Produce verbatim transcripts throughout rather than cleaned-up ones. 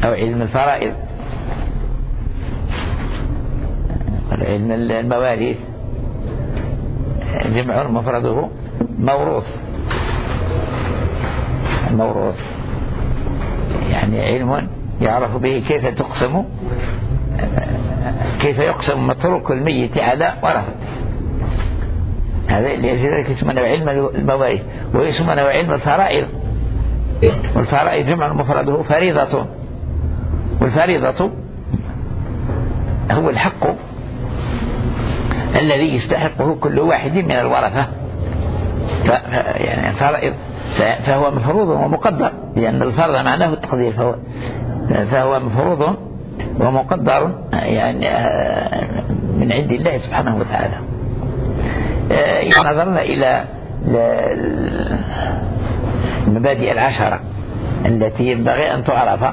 أو علم الفرائض. علم المواريث جمع مفرده موروث، موروث يعني علم يعرف به كيف تقسم كيف يقسم متروك الميت على ورثته. هذا لذلك يسمونه علم المواريث، ويسمونه علم الفرائض. والفرائض جمع مفرده فريضة، والفريضة هو الحق الذي يستحقه كل واحد من الورثة. يعني الفرائض فهو مفروض ومقدر، لأن الفرض معناه التقدير، فهو, فهو مفروض ومقدر يعني من عند الله سبحانه وتعالى. إذا نظرنا إلى المبادئ العشرة التي ينبغي أن تعرف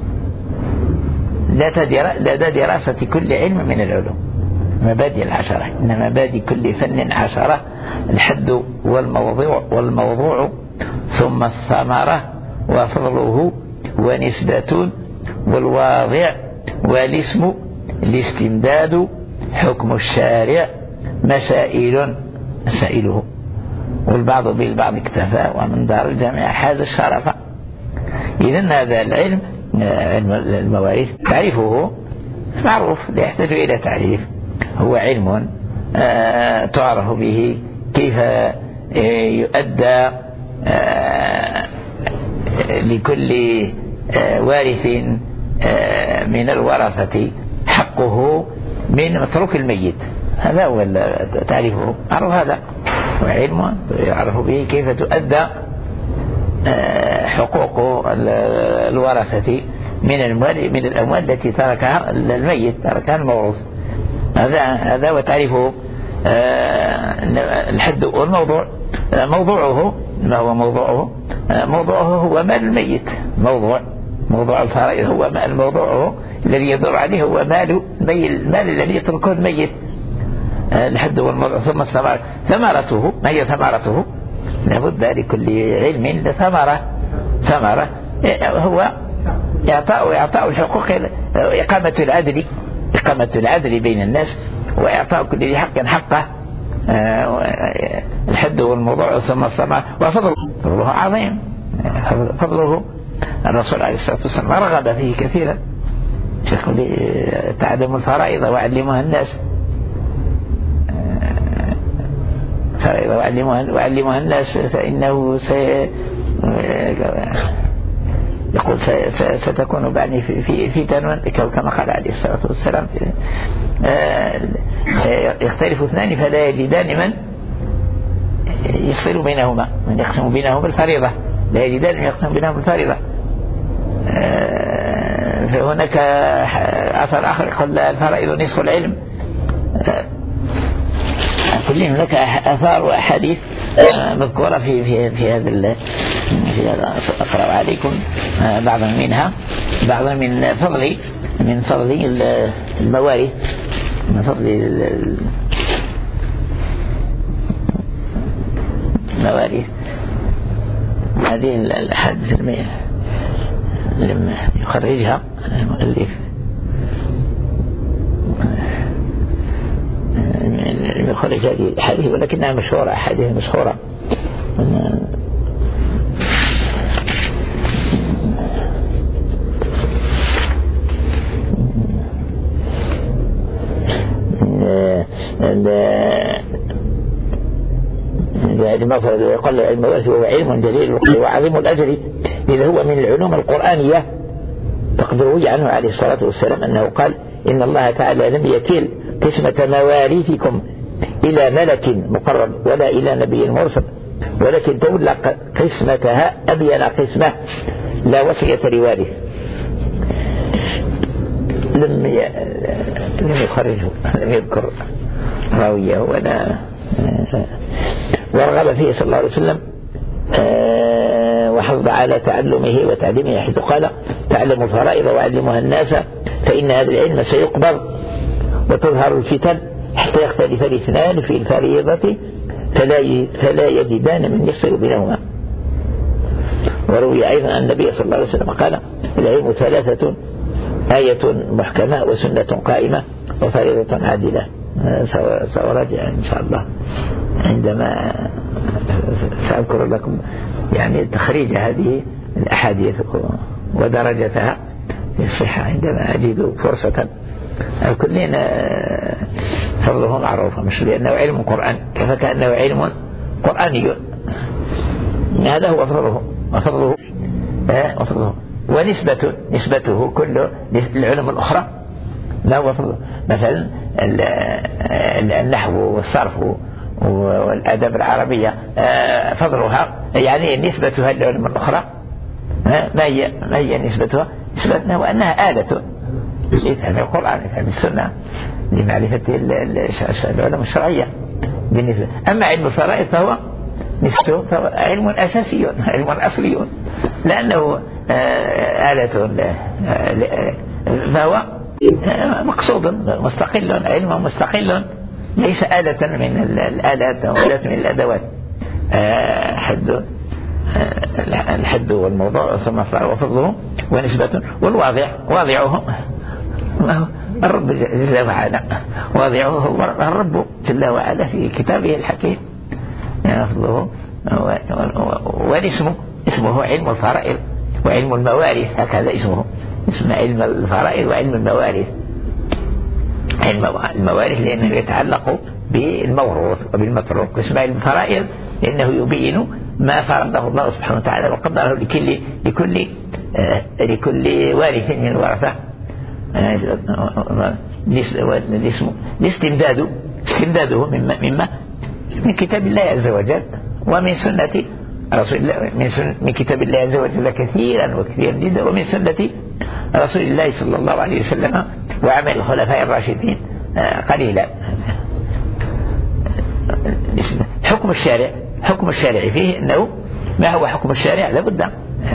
لدى دراسة كل علم من العلوم، مبادئ العشرة، إن مبادئ كل فن عشرة: الحد والموضوع والموضوع ثم الثمرة وفضله ونسبة والواضع والاسم الاستمداد حكم الشارع مسائل مسائله والبعض بالبعض اكتفى ومن دار الجامعة حاز الشرف. إذن هذا العلم علم المواريث تعريفه معروف لا يحتاج إلى تعريف، هو علم آه تعرف به كيف آه يؤدى آه لكل آه وارث آه من الورثة حقه من متروك الميت. هذا هو تعريفه معروف، هذا وعلم يعرف به كيف تؤدى آه حقوق الورثة من الأموال من الأموال التي تركها الميت، تركها الموروث. هذا هذا وتعريفه. آه الحد والموضوع، آه موضوعه ما هو موضوعه؟ آه موضوعه هو مال الميت. موضوع موضوع الفرائض هو مال موضوعه الذي يدور عليه هو مال المال الذي يتركه الميت. آه الحد والموضوع ثم الثمرة. ثمرته ما هي ثمرته؟ لابد لكل علم ثمرة. ثمرة هو إعطاء إعطاء الحقوق، إقامة العدل إقامة العدل بين الناس وإعطاء كل ذي حق حقه. الحد والموضوع ثم الثمرة وفضله فضله عظيم. فضله الرسول عليه الصلاة والسلام رغب فيه كثيرا. يقول تعلموا الفرائض وعلموها الناس، فرائض وعلموها وعلموها الناس فإنه سي يقول ستكون بعدني في في فتن كما قال عليه الصلاة والسلام: يختلف اثنان فلا يجدان من يفصل بينهما، من يقسم بينهما الفريضة، لا يجدان من يقسم بينهما الفريضة. فهناك أثر آخر يقول الفرائض نصف العلم. كل هناك آثار وأحاديث مذكورة في في في هذا في هذا أقرأ عليكم بعضا منها، بعضا من فضل من فضل المواريث، من فضل المواريث. هذه الأحاديث لما يخرجها المؤلف يخرج هذه الأحاديث ولكنها مشهورة، أحاديث مشهورة. المفرد ويقل علم الوارث وهو علم جليل وعظيم الأجر، إذا هو من العلوم القرآنية. فقد روي عنه عليه الصلاة والسلام أنه قال: إن الله تعالى لم يكل قسمة مواريثكم إلى ملك مقرب ولا إلى نبي مرسل، ولكن تولى قسمتها أبين قسمة لا وصية لوارث. لم لم يخرجه، لم يذكر راويه ولا. ورغب فيه صلى الله عليه وسلم وحض على تعلمه وتعليمه، حيث قال: تعلموا الفرائض وعلموها الناس فإن هذا العلم سيقبض وتظهر الفتن حتى يختلف الاثنان في الفريضة فلا فلا يجدان من يفصل بينهما. وروي أيضا أن النبي صلى الله عليه وسلم قال: العلم ثلاثة: آية محكمة، وسنة قائمة، وفريضة عادلة. سأراجع إن شاء الله عندما سأذكر لكم يعني تخريج هذه الأحاديث ودرجتها في الصحة عندما أجد فرصة. كلنا فضله معروف، مش لأنه علم قرآن فكأنه علم قرآني، هذا هو فضله وفضله وفضله ونسبة نسبته كل العلوم الأخرى ما هو فضله. مثلا النحو والصرف والأدب العربية فضلها يعني نسبتها للعلوم الأخرى ما هي ما هي نسبتها؟ نسبتها وأنها آلة لفهم القرآن لفهم السنة لمعرفة العلوم الشرعية بالنسبة. أما علم الفرائض فهو نسبته فهو علم أساسي، علم أصلي، لأنه آلة فهو مقصود مستقل، علم مستقل ليس آلة من الآلات أو آلة من الأدوات. حد الحد والموضوع ثم وفضله ونسبة. والواضع واضعه الرب جل وعلا، واضعه هو الرب جل وعلا في كتابه الحكيم فضله. والاسم اسمه علم الفرائض وعلم المواريث، هكذا اسمه، اسم علم الفرائض وعلم المواريث. علم المواريث لأنه يتعلق بالموروث وبالمتروك، اسم علم الفرائض لأنه يبين ما فرضه الله سبحانه وتعالى وقدره لكل لكل آه لكل وارث من الورثة. الاستمداد استمداده مما مما من كتاب الله عز وجل ومن سنة رسول الله، من, سنة من كتاب الله عز وجل كثيرا وكثيرا جدا، ومن سنة رسول الله صلى الله عليه وسلم وعمل الخلفاء الراشدين قليلا. حكم الشارع حكم الشارع فيه أنه ما هو حكم الشارع؟ لابد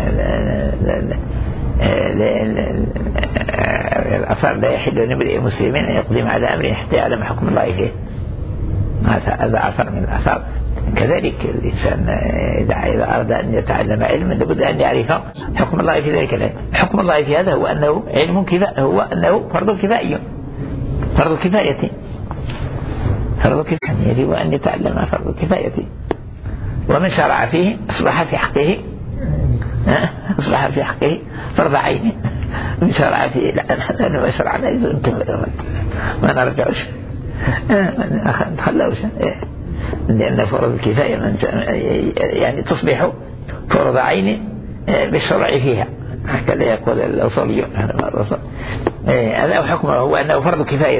الأثار لا يحل لامرئ مسلم أن يقدم على أمر حتى يعلم حكم الله فيه. هذا أثر من الأثار. كذلك الإنسان إذا أراد أن يتعلم علما لابد أن يعرف حكم الله في ذلك العلم. حكم الله في هذا هو أنه علم كفاية، هو أنه فرض كفائي، فرض كفاية فرض كفاية يجب أن يتعلم فرض كفاية. ومن شرع فيه أصبح في حقه أصبح في حقه فرض عين. من شرع فيه لا أنا ما شرعنا ما نرجعش ما نخلوش، لأن فرض الكفاية من يعني تصبح فرض عين بالشرع فيها، هكذا يقول الأصوليون. هذا حكمه هو أنه فرض كفاية،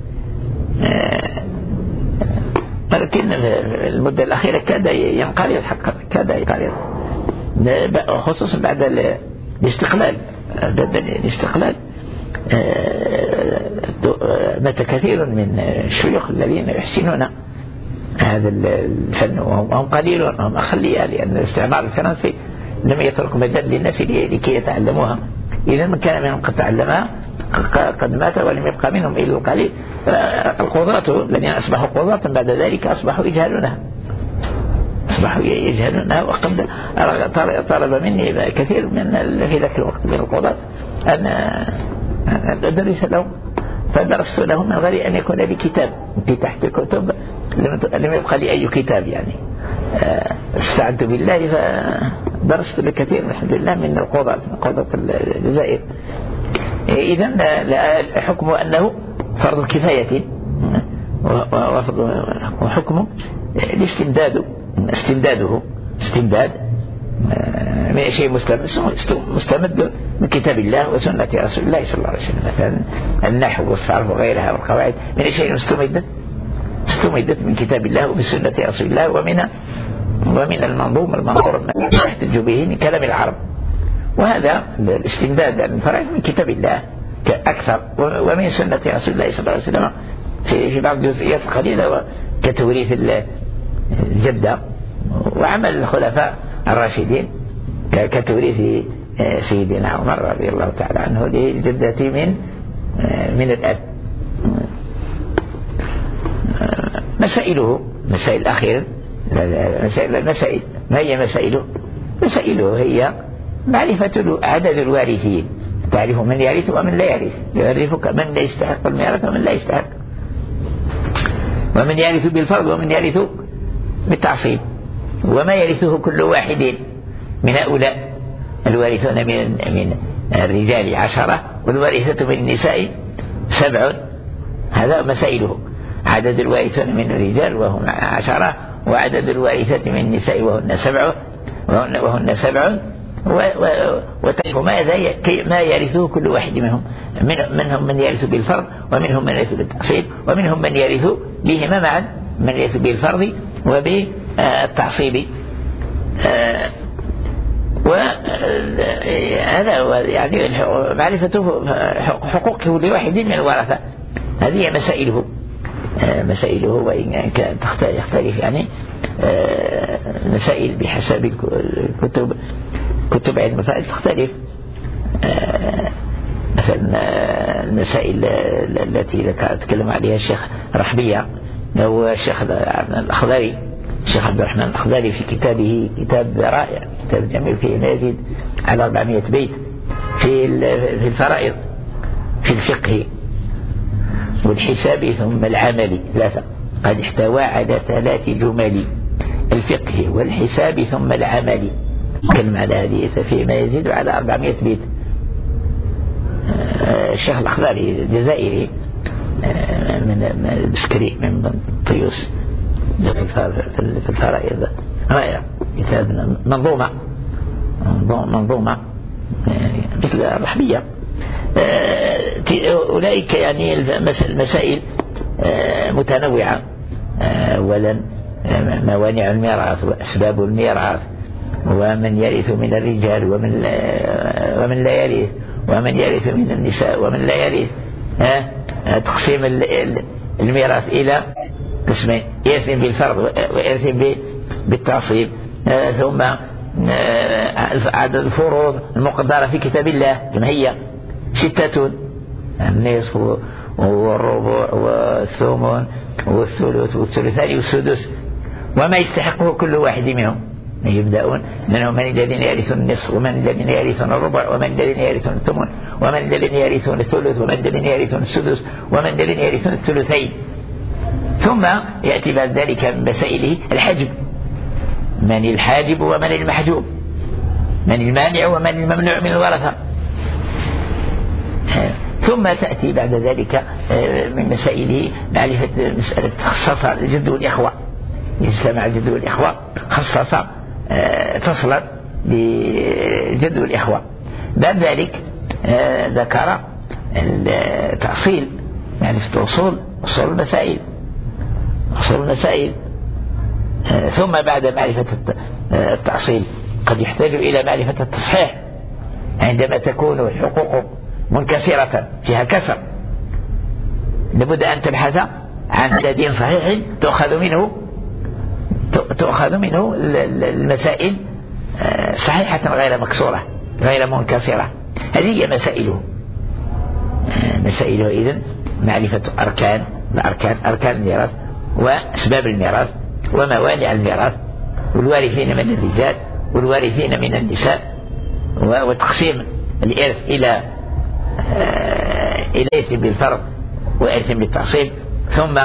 ولكن المدة الأخيرة كاد ينقرض الحق، كاد ينقرض خصوصا بعد الاستقلال. بعد الاستقلال مات كثير من الشيوخ الذين يحسنون هذا الفن، وهم قليلون، هم أقلية، لأن الاستعمار الفرنسي لم يترك مجال للناس لكي يتعلموها. إذا من كان منهم قد تعلمها قد مات ولم يبقى منهم إلا القليل. القضاة الذين أصبحوا قضاة بعد ذلك أصبحوا يجهلونها أصبحوا يجهلونها وقد طلب مني كثير من في ذاك الوقت من القضاة أن أدرس لهم، فدرست لهم من غير أن يكون لي كتاب في تحت الكتب، لم يبقى لي أي كتاب يعني. استعنت بالله فدرست بكثير الحمد لله من القضاة من قضاة الجزائر. إذن حكمه أنه فرض الكفاية، وحكمه الاستمداد استمداده استمداد من شيء مستمد من كتاب الله وسنة رسول الله صلى الله عليه وسلم. مثلا النحو والصرف وغيرها والقواعد من شيء مستمدت استمدت من كتاب الله ومن سنة رسول الله ومن ومن المنظوم المنظور يحتج به من كلام العرب. وهذا الاستمداد الفرعي من كتاب الله أكثر، ومن سنة رسول الله صلى الله عليه وسلم في في بعض الجزئيات القليلة كتوريث الجدة وعمل الخلفاء الراشدين كتوريث سيدنا عمر رضي الله تعالى عنه للجدة من من الأب. مسائله مسائل الأخيرة مسائل المسائل ما هي مسائله؟ مسائله هي معرفة عدد الوارثين، تعرف من يرث ومن لا يرث، يعرفك من لا يستحق الميراث ومن لا يستحق، ومن يرث بالفرض ومن يرث بالتعصيب، وما يرثه كل واحد من هؤلاء الوارثون من من الرجال عشرة والوارثة من النساء سبع. هذا مسائله: عدد الوارثون من الرجال وهم عشرة، وعدد الوارثات من النساء وهن سبع وهن, وهن سبع وتعرف ماذا ما يرثه كل واحد منهم. من منهم من يرث بالفرض، ومنهم من يرث بالتعصيب، ومنهم من يرث بهما معا، من يرث بالفرض وبالتعصيب. وهذا يعني معرفته حقوقه لواحد من الورثة. هذه مسائله مسائله وإن كانت تختلف يعني مسائل بحسب الكتب، كتب علم الفرائض تختلف. مثلا المسائل التي تكلم عليها الشيخ رحبية هو الشيخ الأخضري، الشيخ عبد الرحمن الأخضري في كتابه، كتاب رائع، كتاب جميل فيه ما يزيد على أربعمائة بيت في في الفرائض، في الفقه والحساب ثم العمل ثلاثة، قد احتوى على ثلاث جمل: الفقه والحساب ثم العمل. كلمة على هذه فيه ما يزيد على أربعمائة بيت. الشيخ الأخضري الجزائري من البسكري من طيوس في الفرائض، رائع، كتاب منظومة منظومة مثل الرحبية. أولئك يعني المسائل متنوعة. أولا موانع الميراث وأسباب الميراث، ومن يرث من الرجال ومن ومن لا يرث، ومن يرث من النساء ومن لا يرث. تقسيم الميراث إلى قسمين: إرث بالفرض وإرث بالتعصيب. ثم عدد الفروض المقدرة في كتاب الله كما هي ستة: النصف والربع والثمن والثلث والثلثان والسدس، وما يستحقه كل واحد منهم. يبدأون منهم من الذين يرثون النصف، ومن الذين يرثون الربع، ومن الذين يرثون الثمن، ومن الذين يرثون الثلث، ومن الذين يرثون السدس، ومن الذين يرثون الثلثين. ثم يأتي بعد ذلك من مسائله الحجب: من الحاجب ومن المحجوب، من المانع ومن الممنوع من الورثة. ثم تأتي بعد ذلك من مسائله معرفة مسألة خصص الجد والإخوة. يجتمع الجد والإخوة، خصص فصلا للجد والإخوة. بعد ذلك ذكر التأصيل، معرفة أصول أصول المسائل أصول المسائل. ثم بعد معرفة التأصيل قد يحتاج إلى معرفة التصحيح، عندما تكون الحقوق منكسرة فيها كسر لابد أن تبحث عن عدد صحيح تأخذ منه تأخذ منه المسائل صحيحة غير مكسورة غير منكسرة. هذه هي مسائله مسائله إذن معرفة أركان الأركان أركان الميراث وأسباب الميراث وموانع الميراث، والوارثين من الرجال والوارثين من النساء، وتقسيم الإرث إلى إلى إرث بالفرض وإرث بالتعصيب. ثم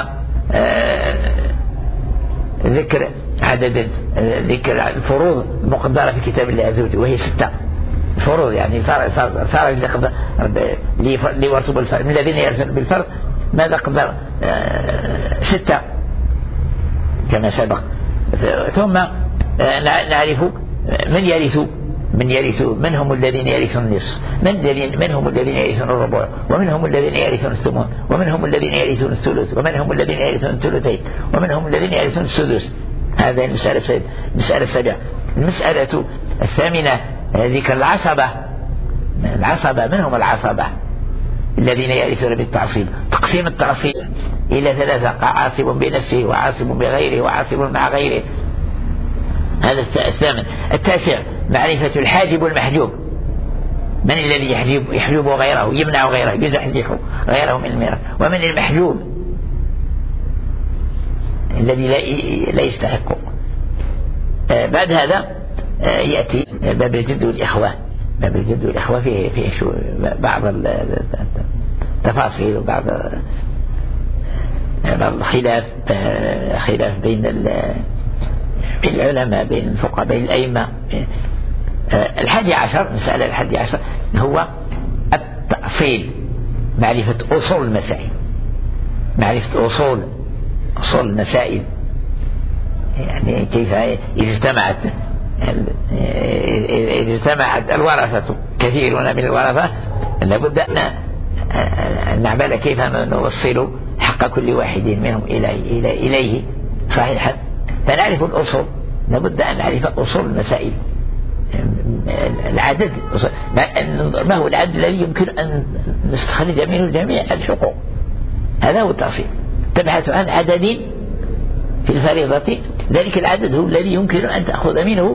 ذكر عدد ذكر الفروض المقدرة في كتاب الله عز وجل وهي ستة فروض، يعني الفرض اللي ورثوا بالفرض من الذين يرثون بالفرض ماذا قدر ستة كما سبق. ثم نعرف من يرث من يرث منهم الذين يرثون النصف، من الذين منهم الذين يرثون الربع، ومنهم الذين يرثون الثمن، ومنهم الذين يرثون الثلث، ومنهم الذين يرثون الثلثين، ومنهم الذين يرثون السدس. هذا المسألة المسألة السابعة. المسألة الثامنة ذكر العصبة العصبة منهم العصبة الذين يرثون بالتعصيب. تقسيم التعصيب إلى ثلاثة: عاصب بنفسه وعاصب بغيره وعاصب مع غيره. هذا الثامن. التاسع معرفة الحاجب والمحجوب، من الذي يحجب يحجب غيره يمنع غيره يزحزح غيره من الميراث، ومن المحجوب الذي لا يستحقه. بعد هذا يأتي باب الجد والإخوة. باب الجد والإخوة فيه, فيه شو بعض التفاصيل وبعض بعض الخلاف خلاف بين العلماء بين الفقهاء بين الأئمة. الحادي عشر مسألة الحادي عشر هو التأصيل، معرفة أصول المسائل، معرفة أصول أصول المسائل، يعني كيف إذا اجتمعت إذا اجتمعت الورثة كثيرون من الورثة لابد أن نعمل كيف نوصل حق كل واحد منهم إليه, إليه صحيحا، فنعرف الأصول، لابد أن نعرف أصول المسائل، العدد، ما هو العدد الذي يمكن أن نستخرج منه جميع الحقوق، هذا هو التأصيل. تبحث عن عدد في الفريضة، ذلك العدد هو الذي يمكن أن تأخذ منه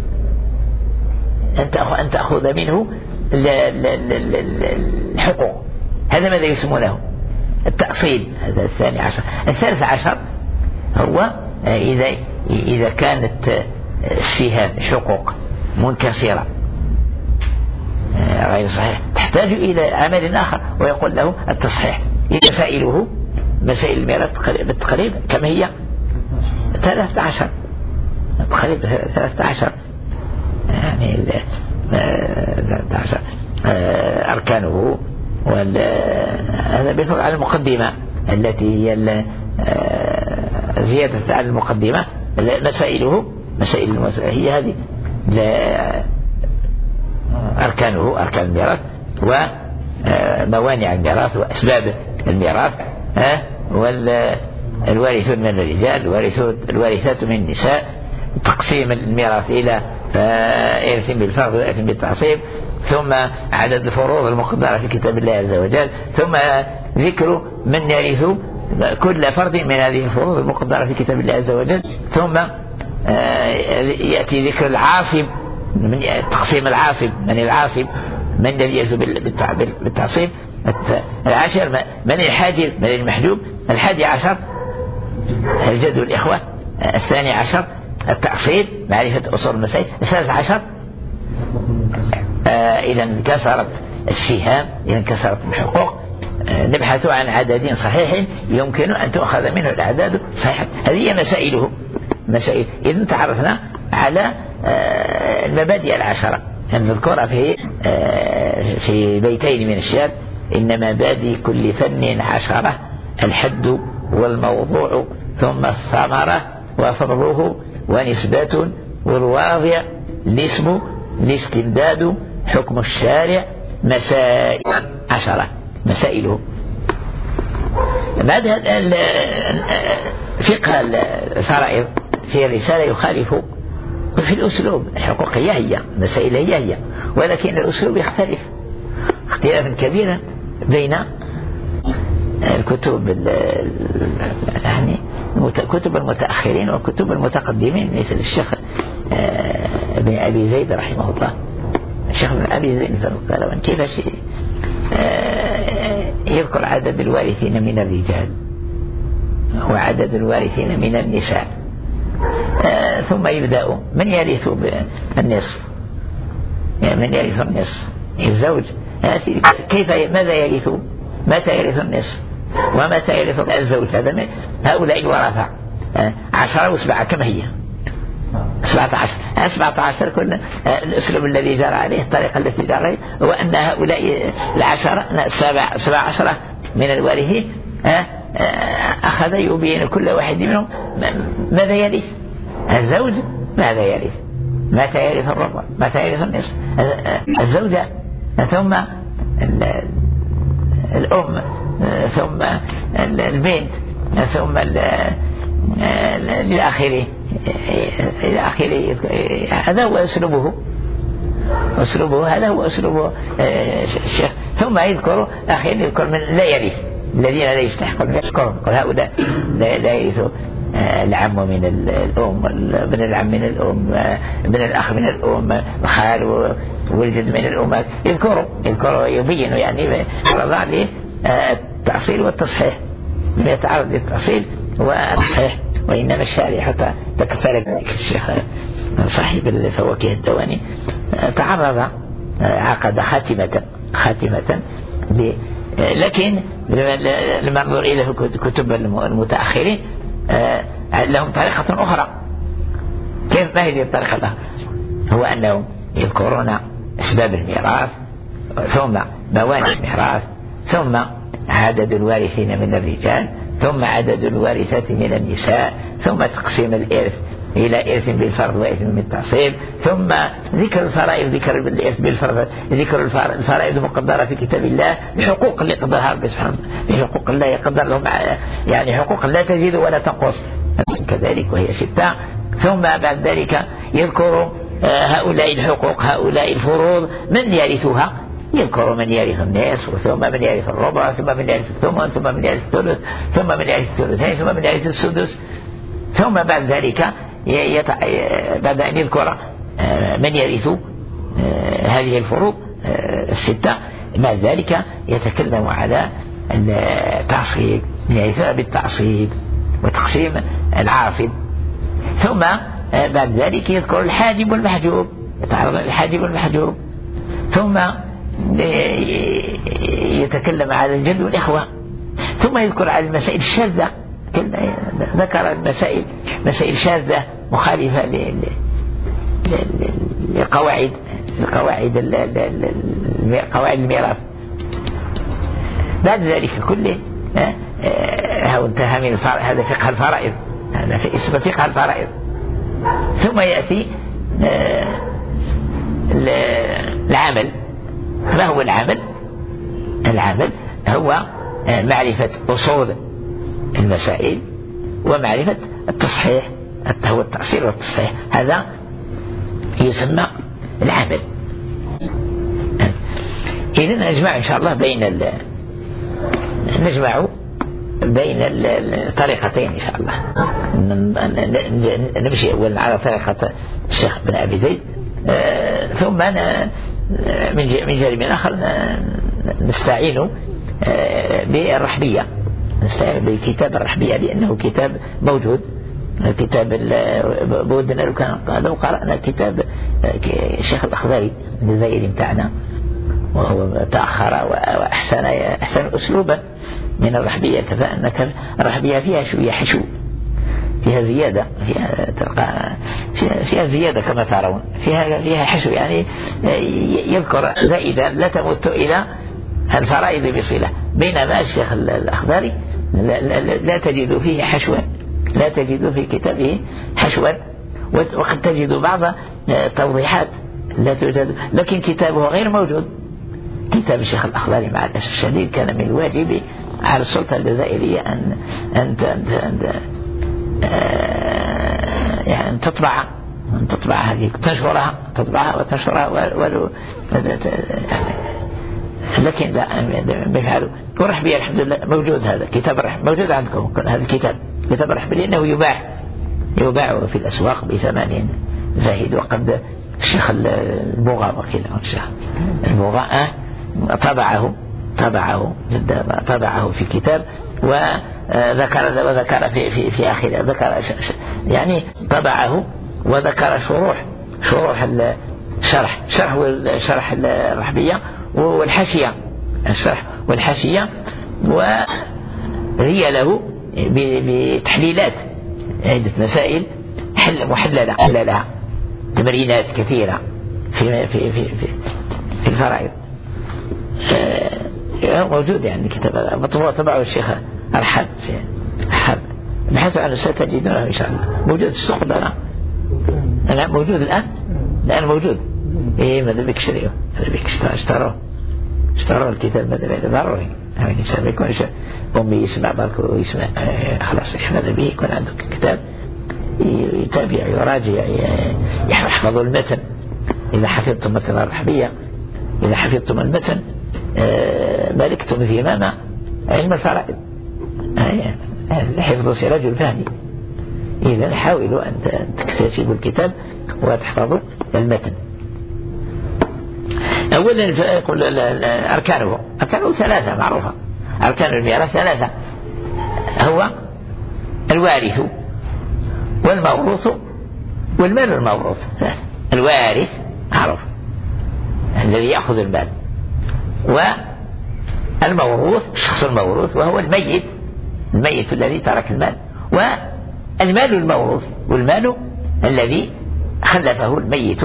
أن تأخذ منه الحقوق، هذا ماذا يسمونه التأصيل. هذا الثاني عشر. الثالث عشر هو إذا إذا كانت السهام حقوق منكسرة غير صحيح تحتاج إلى عمل آخر ويقول له التصحيح. مسائله مسائل الميراث بالتقريب كم هي؟ ثلاثة عشر تقريب ثلاثة عشر، يعني ثلاثة عشر أركانه، وهذا بيدل على المقدمة التي هي زيادة على المقدمة. مسائله مسائل المسائل هي هذه أركانه أركان الميراث وموانع الميراث وأسباب الميراث، والوارثون من الرجال الوارثات من النساء، تقسيم الميراث إلى إرث بالفرض وإرث بالتعصيب، ثم عدد الفروض المقدرة في كتاب الله عز وجل، ثم ذكر من يرث كل فرد من هذه الفروض المقدرة في كتاب الله عز وجل، ثم يأتي ذكر العاصب، تقسيم العاصب، من العاصب من الذي يرث بالتعصيب. العاشر من الحاجر من المحجوب. الحادي عشر الجد والإخوة. الثاني عشر التأصيل، معرفة أصول المسائل. الثالث عشر آه إذا انكسرت السهام، إذا انكسرت الحقوق، آه نبحث عن عدد صحيح يمكن أن تؤخذ منه الأعداد صحيحة. هذه هي مسائله مسائل. إذن تعرفنا على آه المبادئ العشرة نذكرها في آه في بيتين من الشعر: إن مبادئ كل فن عشرة، الحد والموضوع ثم الثمرة وفضله ونسبة والواضع الاسم الاستمداد حكم الشارع. مسائل عشرة مسائله. بعد فقه الفرائض في الرسالة يخالف في الأسلوب. الحقوقية هي مسائل هي هي ولكن الأسلوب يختلف اختلافا كبيرا بين الكتب يعني كتب المتأخرين وكتب المتقدمين، مثل الشيخ ابن أبي زيد رحمه الله. الشيخ ابن أبي زيد قال كيف يذكر عدد الوارثين من الرجال وعدد الوارثين من النساء، ثم يبدأ من يرث بالنصف، من يرث النصف الزوج، كيف ماذا يرث، متى يرث النصف ومتى يرث الزوج. هذا هؤلاء الورثة عشرة وسبعة كم هي؟ سبعة عشر. سبعة عشر كل الأسلوب الذي جرى عليه، الطريقة التي جرى عليه، هو أن هؤلاء العشرة سبع سبع عشرة من الوارثين أخذ يبين كل واحد منهم ماذا يرث. الزوج ماذا يرث، متى يرث الربع، متى يرث النصف، الزوجة، ثم الأم، ثم البنت، ثم إلى آخره إلى آخره. هذا هو أسلوبه أسلوبه هذا هو أسلوبه الشيخ. ثم يذكر أخيرا يذكر من لا يرث، الذين لا يستحقون يذكرهم، هؤلاء لا يرثوا العم من الأم، ابن العم من الأم، ابن الأخ من الأم، الخال والجد من الأمات. يذكروا يذكروا يبينوا يعني رضع للتأصيل والتصحيح، لم يتعرض للتأصيل والتصحيح. وإنما الشارع حتى تكفل ذلك الشيخ صاحب الفواكه الدواني تعرض عقد خاتمة خاتمة لكن لما ننظر إلى كتب المتأخرين لهم طريقة أخرى. كيف؟ ما هي الطريقة الأخرى؟ هو أنهم يذكرون أسباب الميراث، ثم موانع الميراث، ثم عدد الوارثين من الرجال، ثم عدد الوارثات من النساء، ثم تقسيم الإرث إلى إرث بالفرض وإرث بالتعصيب، ثم ذكر الفرائض، ذكر الإرث بالفرض، ذكر الفرائض المقدرة في كتاب الله بحقوق اللي قدرها ربي سبحانه، بحقوق الله يقدر لهم، يعني حقوق لا تزيد ولا تنقص كذلك وهي ستة. ثم بعد ذلك يذكر هؤلاء الحقوق، هؤلاء الفروض، من يرثها، يذكر من يرث النصف، ثم من يرث الربع، ثم من يرث الثمن، ثم من يرث الثلث، ثم من يرث الثلثين، ثم من يرث السدس. ثم بعد ذلك يتع... بعد أن يذكر من يرث هذه الفروض الستة، بعد ذلك يتكلم على التعصيب، يرثها بالتعصيب وتقسيم العاصب. ثم بعد ذلك يذكر الحاجب والمحجوب، يتعرض الحاجب والمحجوب. ثم يتكلم على الجد والإخوة. ثم يذكر على المسائل الشاذة، ذكر المسائل مسائل شاذة مخالفة لقواعد لقواعد قواعد الميراث. بعد ذلك كله هو انتهى من الفرائض، هذا فقه الفرائض، هذا في اسمه فقه الفرائض. ثم يأتي العمل. ما هو العمل؟ العمل هو معرفة أصول المسائل ومعرفة التصحيح، هو التأصيل والتصحيح، هذا يسمى العمل. إذن نجمع إن شاء الله بين ال... نجمع بين الطريقتين إن شاء الله. نمشي أولا على طريقة الشيخ بن أبي زيد، ثم من جانب آخر نستعين بالرحبية، نستعين بكتاب الرحبية لأنه كتاب موجود. كتاب بودنا لو كان لو قرأنا كتاب الشيخ الأخضري الجزائري بتاعنا، وهو تأخر وأحسن أحسن أسلوبا من الرحبية. كفى أنك الرحبية فيها شوية حشو، فيها زيادة، فيها تلقى فيها, فيها زيادة كما ترون، فيها فيها حشو، يعني يذكر زائدا لا تمت إلى الفرائض بصلة. بينما الشيخ الأخضري لا, لا, لا تجد فيه حشوا، لا تجد في كتابه حشوا، وقد تجد بعض توضيحات لا توجد، لكن كتابه غير موجود. كتاب الشيخ الأخضري مع الأسف الشديد كان من الواجب على السلطة الجزائرية أن أن أن يعني تطبع أن تطبع هذه، تنشرها، تطبعها وتنشرها، ولو لكن لا بيفعلوا. والرحبية الحمد لله موجود، هذا كتاب الرحبية موجود عندكم، هذا الكتاب كتاب الرحبية لأنه يباع يباع في الأسواق بثمن زاهد. وقد الشيخ البوغا وكيل الشيخ البوغا طبعه طبعه طبعه في كتاب، وذكر وذكر في في في آخره ذكر يعني طبعه وذكر شروح شروح الشرح شرح شرح الرحبية والحاشية، الشرح والحاشية، وهي له بتحليلات عدة مسائل حل محللة لها، تمرينات كثيرة في في في في, في الفرائض. موجود يعني كتاب مطبوع طبعه الشيخ أرحب أرحب، بحثوا عنه ستجدونه إن شاء الله، موجود في السوق ده. أنا موجود الآن الآن موجود. إيه ماذا بك شريه، ماذا بك اشتروه اشتروا الكتاب، ماذا بك ضروري يعني الإنسان يكون أمي يسمع بالك ويسمع خلاص يحمد به، يكون عنده كتاب يتابع يراجع يحفظ المتن. إذا حفظتم مثلا الرحبية، إذا حفظتم المتن ملكتم زمام علم الفرائض. الحفظ سراج الفهم. إذا حاولوا أن تكتسبوا الكتاب وتحفظوا المتن. أولا يقول أركانه أركانه ثلاثة معروفة. أركان الميراث ثلاثة، هو الوارث والموروث والمال الموروث. الوارث معروف، الذي يأخذ المال، والموروث الشخص الموروث وهو الميت الميت الذي ترك المال، والمال الموروث والمال الذي خلفه الميت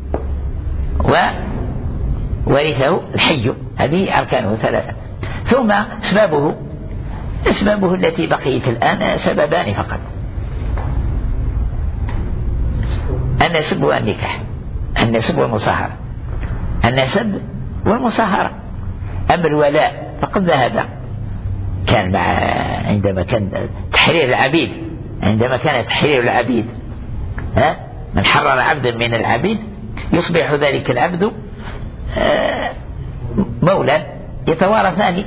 وورثه الحي. هذه أركانه ثلاثة. ثم أسبابه أسبابه التي بقيت الآن سببان فقط: النسب والنكاح، النسب والمصاهرة، النسب والمصاهرة. أما الولاء فقد ذهب، كان مع عندما كان تحرير العبيد، عندما كان تحرير العبيد ها من حرر عبدا من العبيد يصبح ذلك العبد مولا يتوارثان،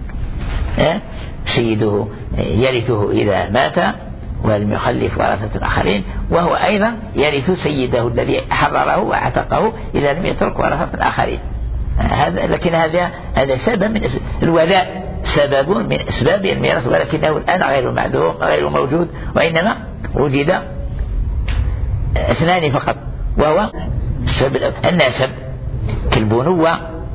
سيده يرثه إذا مات ولم يخلف ورثة آخرين، وهو أيضا يرث سيده الذي حرره واعتقه إذا لم يترك ورثة آخرين. هذا لكن هذا هذا سبب من الولاء، سبب من أسباب الميراث، ولكنه الآن غير معدوم غير موجود، وإنما وجد اثنان فقط، وهو النسب كالبنوة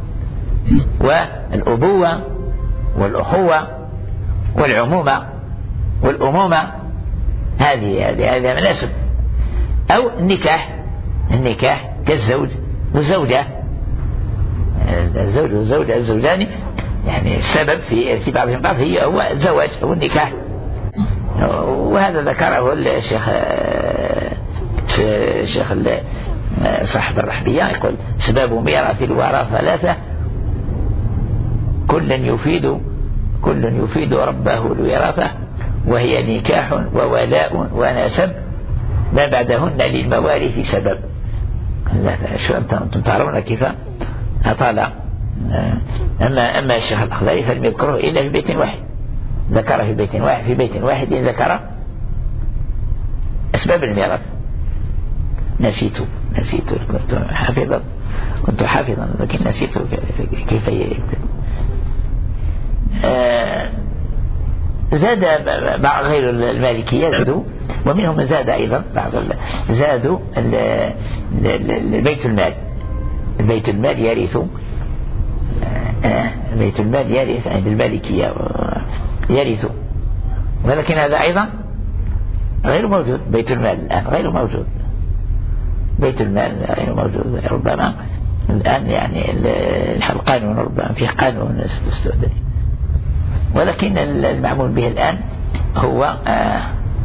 والأبوة والأخوة والعمومة والأمومة. هذه هذه هذه مناسب. أو النكاح، النكاح كالزوج والزوجة، الزوج والزوجة الزوجان يعني السبب في في بعضهم بعض هي هو الزواج أو النكاح. وهذا ذكره الشيخ الشيخ صاحب الرحبية، يقول: سباب ميراث الوراث ثلاثة، كل يفيد كل يفيد ربه الوراثة، وهي نكاح وولاء ونسب، ما بعدهن للموارث سبب. شو أنتم تعرفون كيف أطال. أما أما الشيخ الأخضري فلم يذكره إلا في بيت واحد، ذكر في بيت واحد في بيت واحد ذكر أسباب الميراث. نسيت نسيت كنت حافظا كنت حافظا لكن نسيت كيف يكتب. آه زاد بعض غير المالكية زادوا، ومنهم من زاد أيضا بعض زادوا بيت المال. البيت المال يرث بيت المال يرث عند المالكية يرث، ولكن هذا أيضا غير موجود. بيت المال الآن غير موجود، بيت المال غير موجود. ربما الآن يعني القانون ربما فيه قانون استودعي، ولكن المعمول به الآن هو آآ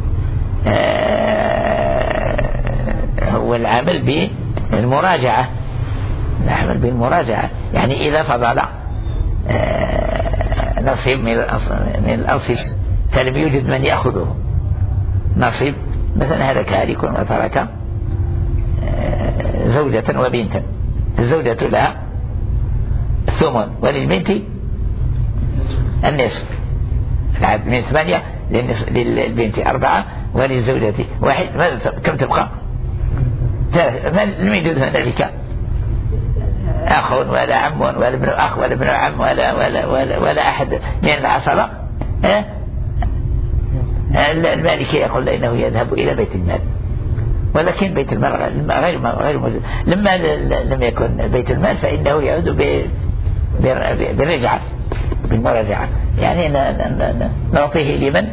آآ هو العمل بالمراجعة، العمل بالمراجعة. يعني إذا فضل نصيب من الأصل فلم يوجد من يأخذه، نصيب مثلا هلك هالك وترك زوجة وبنتا، الزوجة لها الثمن وللبنت النصف، العدد من ثمانية للبنت أربعة وللزوجة واحد، كم تبقى؟ لم يوجد هنالك أخ ولا عم ولا ابن أخ ولا ابن عم ولا ولا ولا, ولا أحد من العصبة. المالكي يقول إنه يذهب إلى بيت المال، ولكن بيت المال غير غير موجود. لما لم يكن بيت المال فإنه يعود بالرجعة بالمراجعة، يعني نعطيه لمن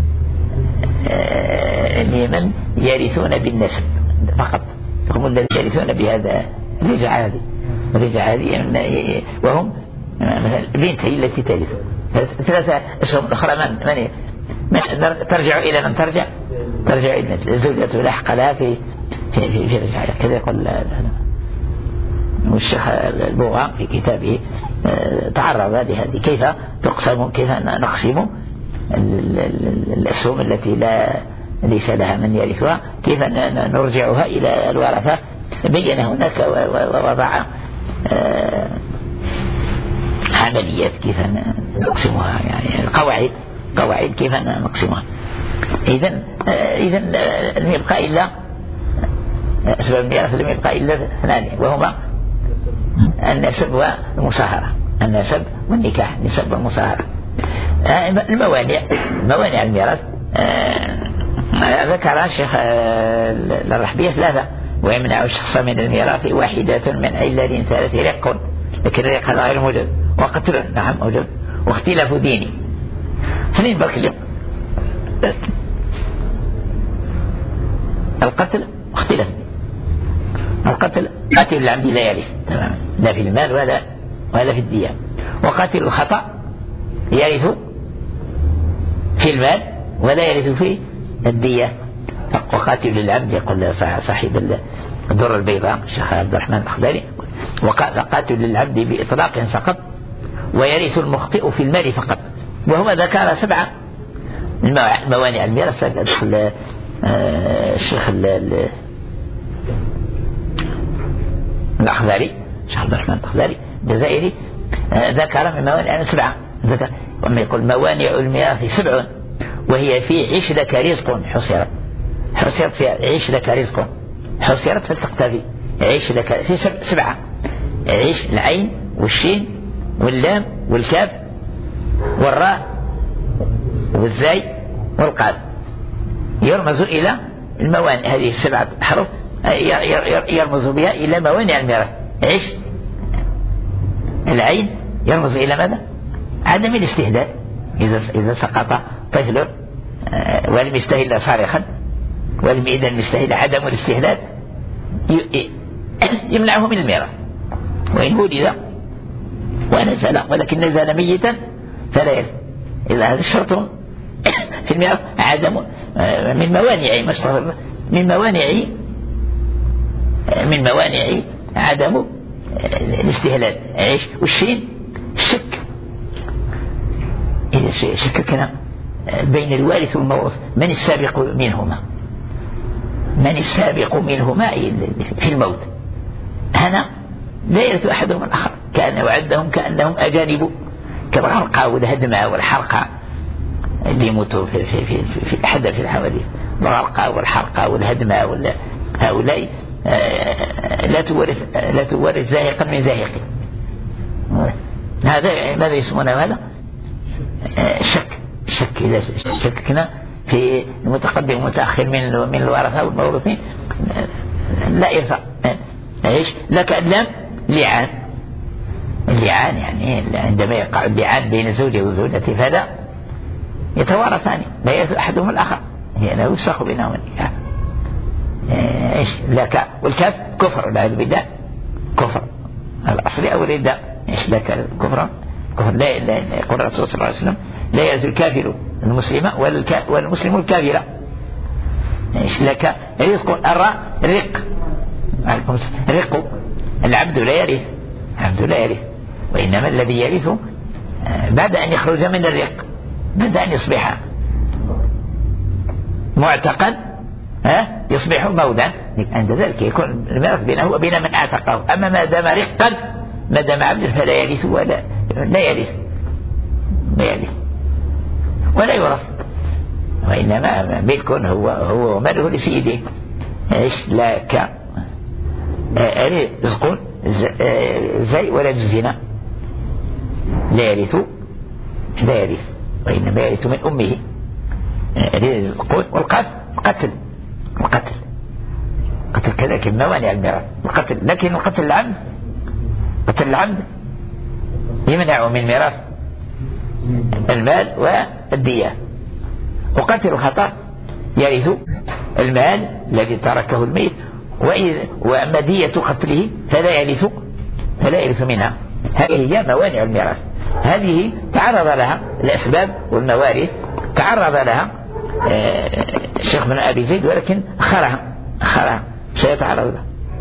لمن يرثون بالنسب فقط، هم الذين يرثون بهذا الرجعة هذه الرجعة هذه، وهم مثلا بنت هي التي ترث. ثلاثة أسهم أخرى من من من ترجع إلى من ترجع ترجع إلى الزوجة لحق لها في في في, في رجعة. كذا يقول والشيخ البوغا في كتابه تعرض لهذه، كيف تقسم كيف نقسم الأسهم التي لا ليس لها من يرثها، كيف نرجعها إلى الورثة. بين هناك ووضع عمليات كيف نقسمها، يعني القواعد قواعد كيف نقسمها. إذن إذن لم يبقى إلا أسباب الميراث، لم يبقى إلا اثنان، وهما النسب والمصاهرة، النسب والنكاح، النسب والمصاهرة. الموانع موانع الميراث ذكر الشيخ الرحبية ثلاثة ويمنع الشخص من الميراث واحدة من علل ثلاث رق، لكن الرق هذا غير موجود. وقتل نعم موجود، واختلاف ديني. اثنين برك اليوم القتل واختلاف القتل. قاتل العمد لا يرث تماما، لا في المال ولا ولا في الدية. وقاتل الخطأ يرث في المال ولا يرث في الدية. وقاتل العمد يقول صاحب الدر البيضاء الشيخ عبد الرحمن الأخضري، وقاتل للعبد بإطلاق سقط ويرث المخطئ في المال فقط. وهو ذكر سبعة موانع الميراث. الشيخ الأخضري الشيخ عبد الرحمن الأخضري الجزائري ذكر من موانع سبعة، ذكر وما يقول موانع الميراث سبع، وهي في عيش لك رزق حصرت حصرت في عيش لك رزق حصرت فلتقتفي عيش لك في سبعة. عيش العين والشين واللام والكاف والراء والزاي والقاف يرمز إلى الموانع. هذه السبعة حروف يرمز بها إلى موانع الميراث. عيش العين يرمز إلى ماذا؟ عدم الاستهلال. إذا إذا سقط طفل ولم يستهل صارخا ولم إذا المستهل عدم الاستهلال يمنعه من الميراث. وإن ولد ونزل ولكن نزل ميتا فلا يرث. إذا هذا الشرط في الميراث عدم من موانع من موانع من موانع عدم الاستهلال. عيش والشين الشك. إذا شككنا بين الوارث والموروث من السابق منهما من السابق منهما في الموت، هنا لا يرث أحدهم الآخر. كان وعدهم كأنهم أجانب كالغرقى والهدمى والحرقى اللي يموتوا في في في في أحد في الحوادث. الغرقى والحرقى والهدمى هؤلاء لا تورث لا تورث زاهقا من زاهق. هذا ماذا يسمونه هذا؟ شك. شك إذا شككنا في المتقدم والمتأخر من من الورثة والموروثين لا يرثى. ايش لك اللام لعان. اللعان يعني عندما يقع اللعان بين زوجه وزوجته فلا يتوارثان لا يرث أحدهم الآخر، هي لا يفسخ بينهما. ايش لك والكاف كفر والعياذ بالله كفر الأصلي أو الرداء. ايش لك كفر كفر لا لا يقول الرسول صلى الله عليه وسلم لا يرث الكافر المسلمة والمسلم الكافرة. ايش لك رزق الراء رق رق. العبد لا يرث العبد لا يرث وإنما الذي يرث بعد أن يخرج من الرق، بعد أن يصبح معتقا ها يصبح مودا. عند ذلك يكون الميراث بينه وبين من اعتقه. أما ما دام رقا ما دام عبد فلا يرث ولا لا يرث لا يرث ولا يورث، وإنما ملك هو هو وماله لسيده. ايش لك رزق زي ولا الزنا لا يرث لا يرث وإنما يرث من أمه. رزق والقتل قتل القتل قتل كذلك موانع الميراث القتل. لكن القتل العمد قتل العمد يمنع من ميراث المال والدية. وقتل الخطأ يرث المال الذي تركه الميت، وأما دية قتله فلا يرث فلا يرث منها. هذه هي موانع الميراث. هذه تعرض لها الأسباب والموارث تعرض لها الشيخ بن أبي زيد ولكن أخرها أخرها سيتعرض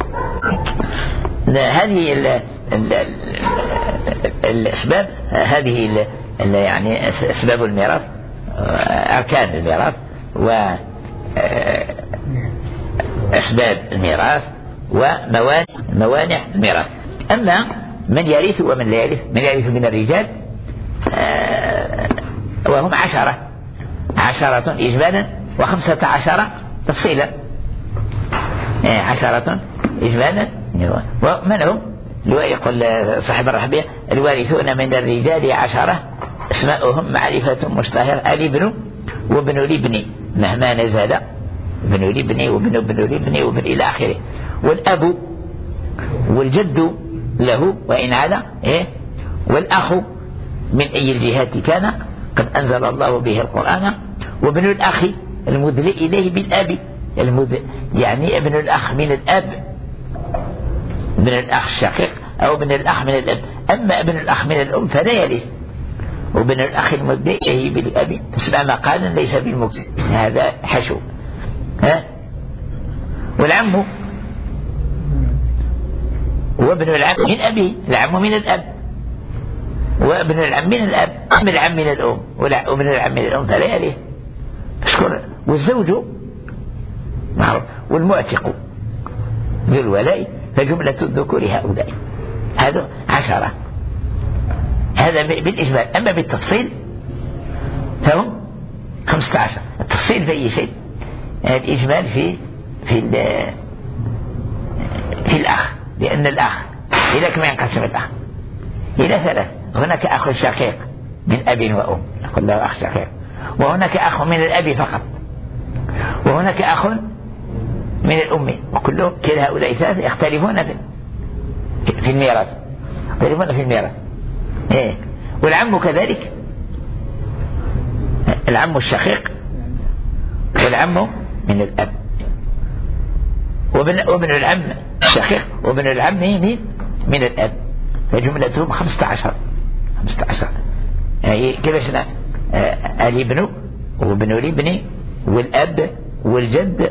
لها. هذه ال ال ال الأسباب هذه ال يعني أسباب الميراث أركان الميراث وأسباب الميراث وموانع الميراث. أما من يرث ومن لا يرث، من يرث من الرجال وهم عشرة عشرة إجمالا وخمسة عشر تفصيلا. عشرة إجمالا ومن هم يقول صاحب الرحبية الوارثون من الرجال عشرة اسماؤهم معرفة مشتهر الابن وابن الابن مهما نزل ابن الابن وابن ابن الابن وابن إلى آخره. والأب والجد له وإن علا إيه والأخ من أي الجهات كان قد أنزل الله به القرآن، وابن الأخ المدلي إليه بالأب المد... يعني ابن الأخ من الأب، ابن الأخ الشقيق أو ابن الأخ من الأب. أما ابن الأخ من الأم فلا يرث، وابن الأخ المدلي إليه بالأب تسمع مقالا ليس بالمكتب، هذا حشو. ها والعم وابن العم من أبيه، العم من الأب، وابن العم من الأب، ابن العم من الأم، وابن العم من الأم فلا يرث. اشكر. والزوج معروف، والمعتق ذو الولاء، فجملة الذكور هؤلاء هذا عشرة، هذا بالإجمال. أما بالتفصيل فهم خمسة عشر. التفصيل في أي شيء؟ الإجمال في في في الأخ، لأن الأخ إذا كما ينقسم الأخ إلى ثلاث. هناك أخ شقيق من أب وأم، نقول له أخ شقيق، وهناك أخ من الأب فقط، وهناك أخ من الأم، وكلهم كلا هؤلاء ثلاثة يختلفون في في الميراث، يختلفون في الميراث. إيه. والعم كذلك، العم الشقيق والعم من الأب، وابن وابن العم الشقيق وابن العم من من الأب، فجملتهم خمسة عشر. خمسة عشر يعني كيف شنا الابن وابن الابن والأب والجد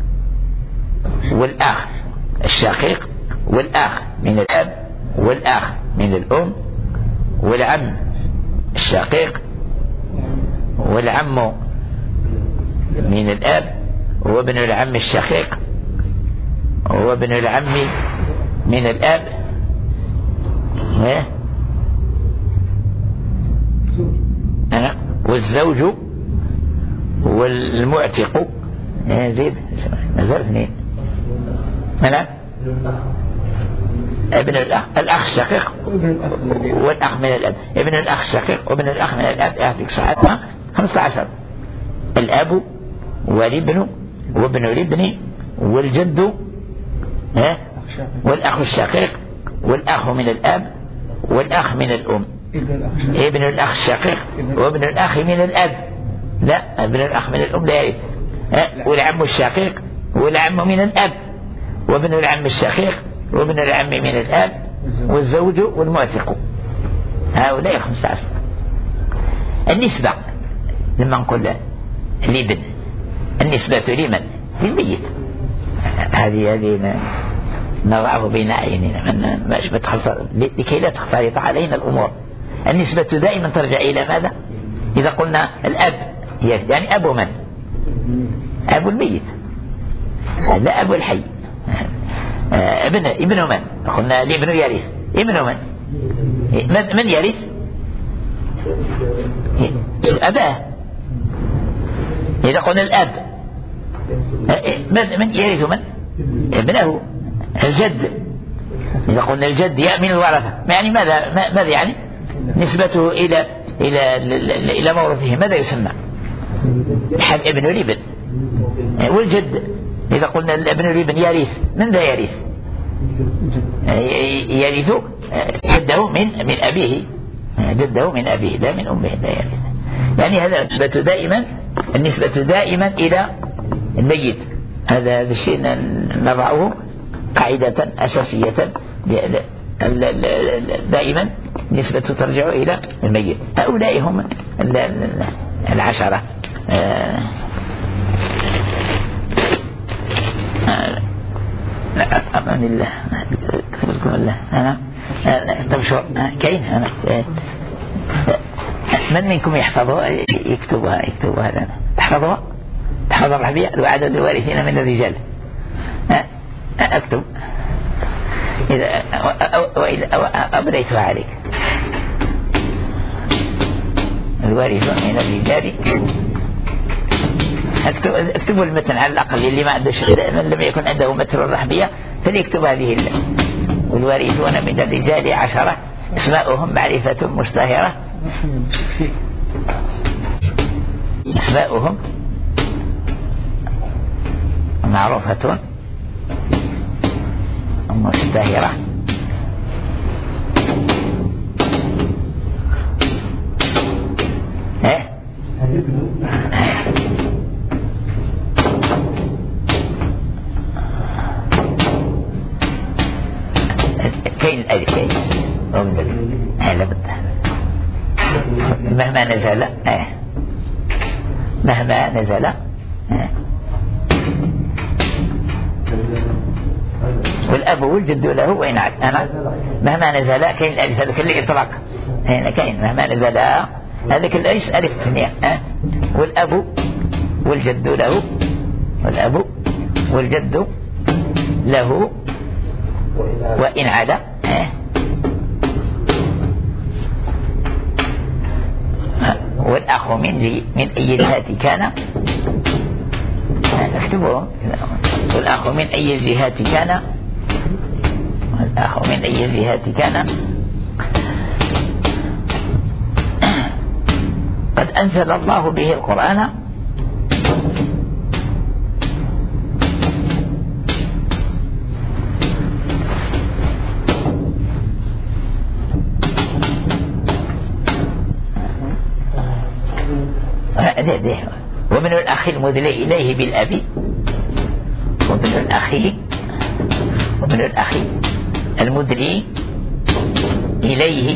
والأخ الشقيق والأخ من الأب والأخ من الأم والعم الشقيق والعم من الأب وابن العم الشقيق وابن العم من الأب والزوج والمعتق. زيد نزل اثنين. منع ابن الأخ الأخ الشقيق والأخ من الأب، ابن الأخ الشقيق وابن الأخ من الأب أهديك صاحبها خمسة عشر. الأب والابن وابن الابن والجد والأخ الشقيق والأخ من الأب والأخ من الأم، ابن الأخ الشقيق وابن الأخ من الأب، لا ابن الأخ من الأم لا يرث، والعم الشقيق والعم من الأب وابن العم الشقيق وابن العم من الأب والزوج والمعتق، هؤلاء خمسة عشر. النسبة لما نقول الابن النسبة لمن؟ للميت. هذه هذه نضعه بين أعيننا لكي لا تختلط علينا الأمور. النسبة دائما ترجع إلى ماذا؟ إذا قلنا الأب يعني أبو من؟ أبو الميت، لا أبو الحي. ابن ابن من؟ قلنا الابن يرث. ابن من؟ من يرث؟ أباه. إذا قلنا الأب من يرث من؟ ابنه. الجد إذا قلنا الجد يأمن الورثة، يعني ماذا ماذا يعني؟ نسبته إلى إلى إلى مورثه ماذا يسمى؟ ابن الابن. والجد إذا قلنا الابن الابن يرث، من ذا يرث؟ يرث جده من من أبيه، جده من أبيه لا من أمه، لا يرث. يعني هذا النسبة دائما النسبة دائما إلى الميت. هذا هذا الشيء نضعه قاعدة أساسية، دائما نسبة ترجع إلى الميت. هؤلاء هم العشرة. أمان الله أكتبلكم الله. أنا طب شو كاين أنا من منكم يحفظها يكتبها يكتبها لنا. تحفظها تحفظ الرحبية وعدد الوارثين من الرجال. أكتب إذا وإذا أبريتها عليك. الوارثون من الرجال اكتبوا المتن على الأقل، اللي ما عندوش من لم يكن عنده متن الرحبية فليكتب هذه اللي. والوارثون من الرجال عشرة اسماؤهم معرفة مشتهرة، اسماؤهم معروفة مشتهرة. ايه كاين الألف كاين لابد مهما نزل ايه مهما نزل ايه. والأب والجد له وإن عاد أنا مهما نزل كاين الألف هذا اللي إطلاق هنا كاين مهما نزل هذاك الألف ألف ثانية أه؟ والأب والجد له والأب والجد له وإن عاد أه؟ والأخ من من أي جهة كان اكتبوه والأخ من أي جهة كان والأخ من أي جهة كان قد أنزل الله به القرآن ده ده ومن الأخ المدلي إليه بالأب ومن الأخ ومن الأخ المدلي إليه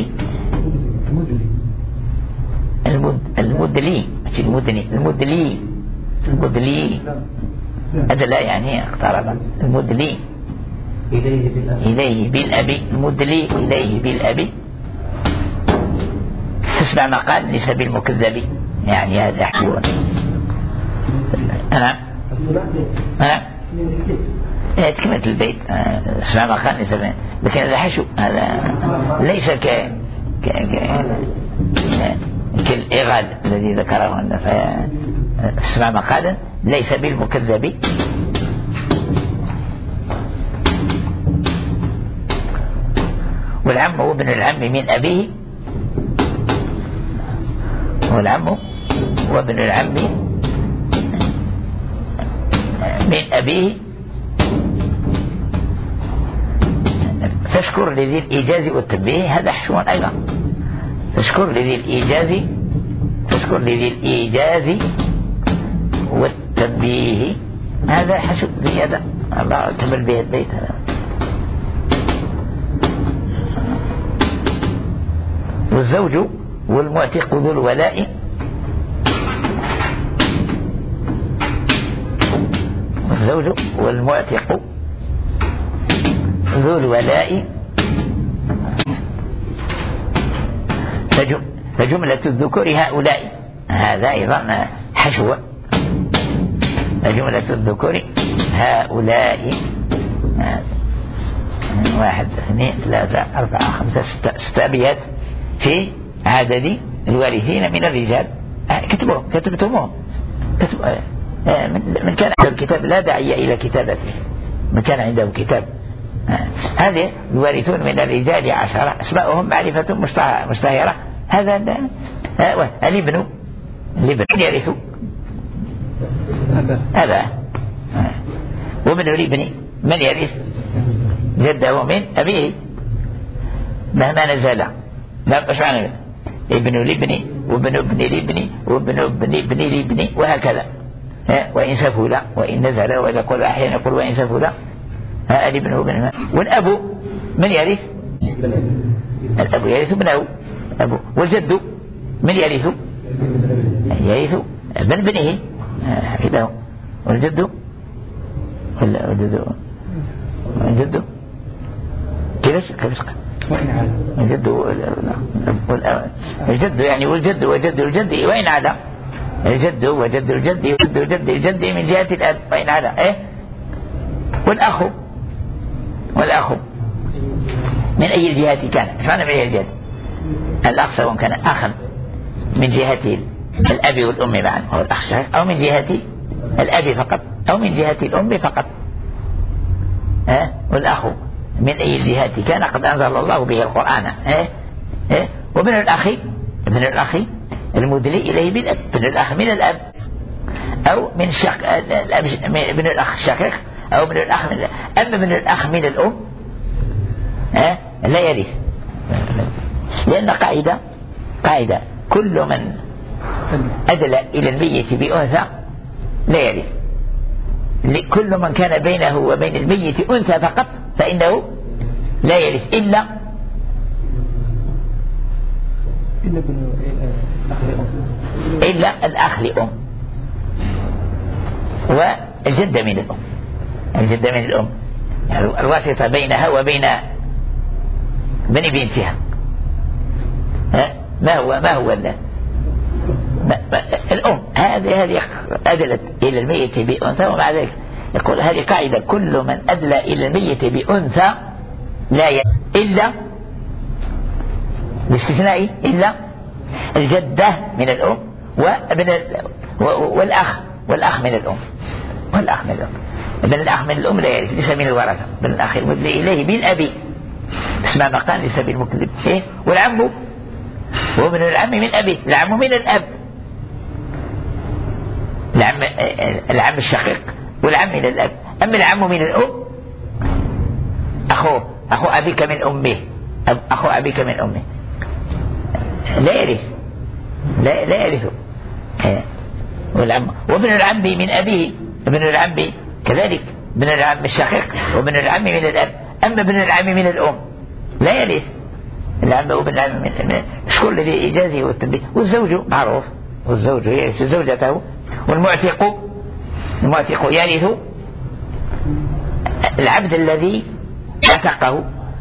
المد المدلي المدني المدلي المدلي هذا لا يعني اقترب المدلي إليه بالأب المدلي إليه بالأب تسمع مقال ليس بالمكذب يعني هذا حيوان أنا أنا تكملة البيت اسمع مقال ليس بين لكن هذا حشو هذا ليس ك ك كالإغال الذي ذكره أن اسمع مقالا ليس بالمكذب والعم وابن العم من أبيه والعم وابن العم من أبيه فاشكر لذي الإيجاز والتنبيه هذا حشو أيضا فاشكر لذي الإيجاز فاشكر لذي الإيجاز والتنبيه هذا حشو زيادة الله كمل به البيت هذا والزوج والمعتق ذو الولاء والزوج والمعتق ذو الولاء فجملة الذكور هؤلاء هذا أيضا حشو فجملة الذكور هؤلاء واحد اثنين ثلاثة أربعة خمسة ستة ستة أبيات في عدد الوارثين من الرجال كتبوه كتبتموه كتب من كان عنده الكتاب لا داعي إلى كتابته من كان عنده كتاب هذه الوارثون من الرجال عشرة أسماؤهم معرفة مشتهرة هذا الابن الابن يرث أبا وابن الابن من يرث جده من أبيه مهما نزل لا مش معنى ابن الابن وابن ابن الابن وابن ابن ابن الابن وهكذا وإن سفل وإن نزل وإذا قل أحيانا يقول وإن سفل الابن وابن والأب من يرث الأب يرث ابنه أبو والجد من يرث يرث ابن ابنه كده والجد ولا والجد والجد كيف كيف الجد الجد يعني والجد وجد الجد وإن عدا الجد وجد الجد وجد الجد الجد من جهة الأب وإن عدا إيه والأخ والأخ من أي الجهات كان ايش معنى من أي الجهات الأخ سواء كان أخا من جهة الأب والأم معا هو الأخ أو من جهة الأب فقط أو من جهة الأم فقط ها والأخ من أي الجهات كان قد أنزل الله به القرآن ها ها ومن الأخ من الأخ المدلي إليه بالأب من الأخ من الأب أو من شق الأب من الأخ الشقيق أو من الأخ من أما من الأخ من الأم ها لا يرث، لأن قاعدة قاعدة كل من أدلى إلى الميت بأنثى لا يرث. كل من كان بينه وبين الميت أنثى فقط فإنه لا يرث إلا إلا الأخ لأم والجدة من الأم. الجدة من الأم يعني الواسطة بينها وبين بني بنتها. ما هو ما هو ما ما الأم هذه هذه أدلت إلى الميت بأنثى، ومع ذلك يقول هذه قاعدة كل من أدلى إلى الميت بأنثى لا ي... إلا باستثناء إلا الجدة من الأم وابن ال... والأخ والأخ من الأم والأخ من الأم. ابن الأخ من الأم لا يرث، ليس من الورثة. ابن الأخ المدلي إليه من أبي اسمع ما قال ليس بالمكذب. إيه؟ والعم وابن العم من أبي، العم من الأب، العم العم الشقيق والعم من الأب. أما العم من الأم أخوه أخو أبيك من أمه، أخو أبيك من أمه لا يرث لا لا يرث. والعم وابن العم من أبيه، ابن العم كذلك، ابن العم الشقيق وابن العم من الأب. أما ابن العم من الأم لا يرث. العم وابن العم من شكون الذي إجازه والتنبيه؟ والزوج معروف، والزوج يرث زوجته، والمعتق المعتق يرث العبد الذي اعتقه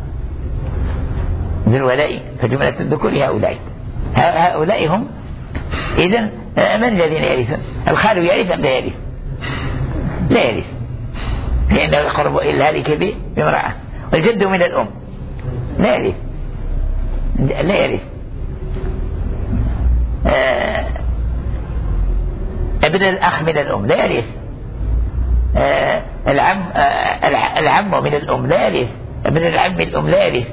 ذو الولاء. فجملة الذكور هؤلاء هؤلاء هم. إذن من الذين يرثون؟ الخال يرث أم لا يرث؟ لا يرث لأنه يقرب إلى الهالك بامرأة. والجد من الأم لا يرث لا يرث. آه ابن الأخ من الأم لا يرث. آه العم آه العم من الأم لا يرث. ابن العم من الأم لا يرث.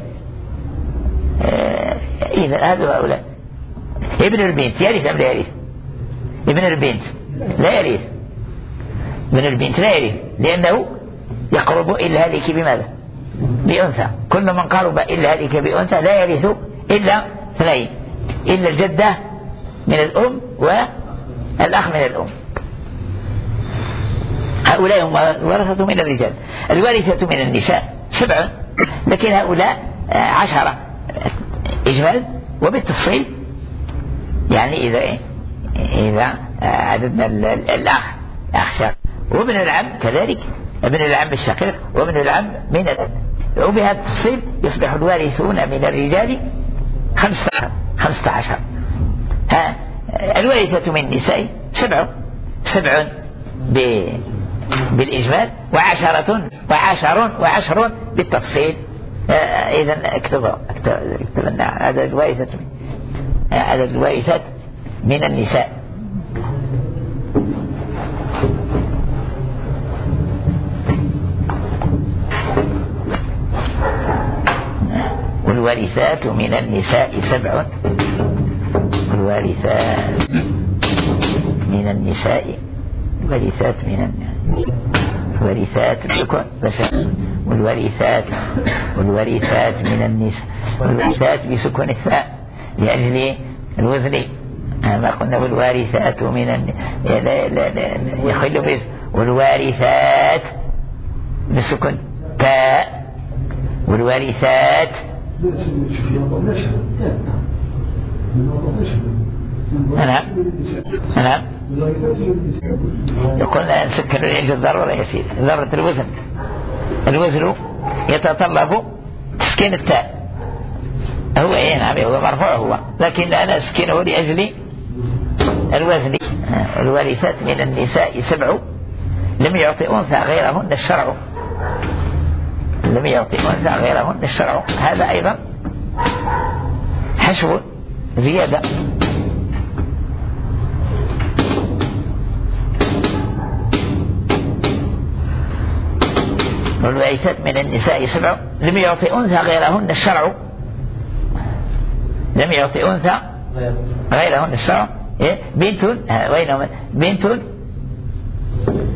آه إذا هذا هؤلاء. ابن البنت يرث أم لا يرث؟ ابن البنت لا يرث. ابن البنت لا يرث لأنه يقرب إلى هذيك بماذا؟ بأنثى. كل من قرب إلى هذيك بأنثى لا يرث إلا اثنين، إلا الجدة من الأم والأخ من الأم. هؤلاء هم ورثة من الرجال. الوارثة من النساء سبع، لكن هؤلاء عشرة إجمال وبالتفصيل. يعني إذا إذا عددنا الأخ أخ شقيق وابن العم كذلك، ابن العم الشقيق وابن العم من الأب، وبهذا التفصيل يصبح الوارثون من الرجال خمسة عشر خمسة عشر. ها الوارثة من النساء سبع سبع بالإجمال، وعشرة وعشر وعشر بالتفصيل. إذن اكتب اكتب لنا عدد الوارثات عدد الوارثات من النساء. والوارثات من النساء سبع. الوارثات من النساء الوارثات من الوارثات بكون بس والوارثات والوارثات من النساء والوارثات بسكون الثاء لأجل الوزن. ما قلنا والوارثات من الن... لا لا لا يخل بس والوارثات بسكون تاء والوارثات. نعم نعم يقول نسكر العجل الضرورة يسير ضرورة الوزن. الوزن يتطلب تسكين التاء. هو ايه نعم هو مرفوع هو، لكن انا اسكنه لاجل الوزن. الوارثات من النساء سبع لم يعطي انثى غيرهن الشرع. لم يعطي انثى غيرهن الشرع. هذا ايضا حشو زيادة. والوارثات من النساء سبع لم يعطي انثى غيرهن الشرع. لم يعطي انثى غيرهن الشرع. إيه؟ بنت وين بنت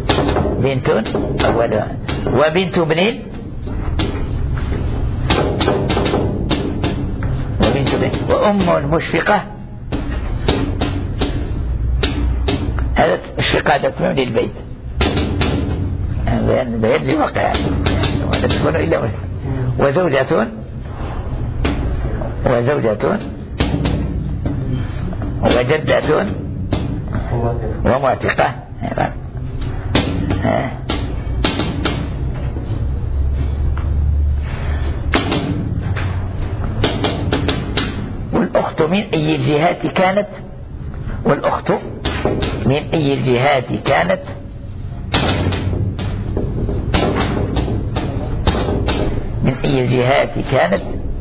بنت وبنت ابن وأم مشفقة. هذا مشفقة هذا تمام للبيت بيان بيان لواقع ولا تكون إلا مشفقة. وزوجة وزوجة وجدة ومعتقة. والأخت من أي الجهات كانت والأخت من أي الجهات كانت من أي الجهات كانت.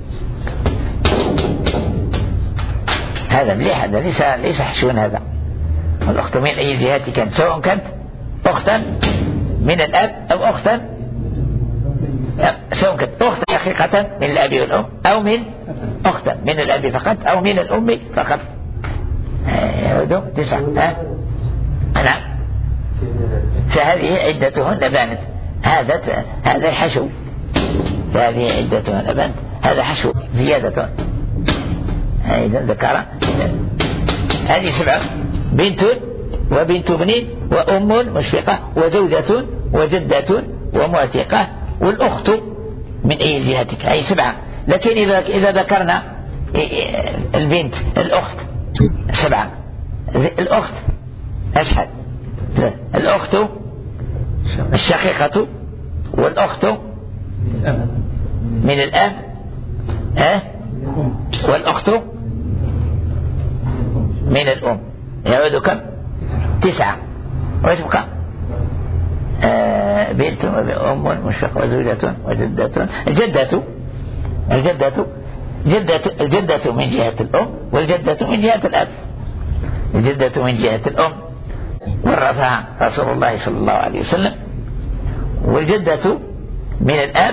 هذا مليح، هذا ليس ليس حشون. هذا الأخت من أي الجهات كانت، سواء كانت أختا من الأب أو أختا، سواء كانت أختا حقيقة من الأب والأم أو من أختا من الأب فقط أو من الأم فقط. يعود تسعة. نعم. فهذه عدتهن بانت. هذا هذا الحشو. فهذه عدتهن بانت. هذا حشو زيادة. إذا ذكر هذه سبعة: بنت وبنت ابن وأم مشفقة وزوجة وجدة ومعتقة والأخت من أي جهتك. أي سبعة. لكن إذا إذا ذكرنا البنت الأخت سبعة. الأخت أشهد. الأخت الشقيقة والأخت من الأب أه؟ والأخت من الأم. يعود كم؟ تسعة. ويبقى آه بنت وأم مشفقة وزوجة وجدة. الجدة الجدة جدة الجدة من جهة الأم والجدة من جهة الأب. الجدة من جهة الأم ورثها رسول الله صلى الله عليه وسلم، والجدة من الأب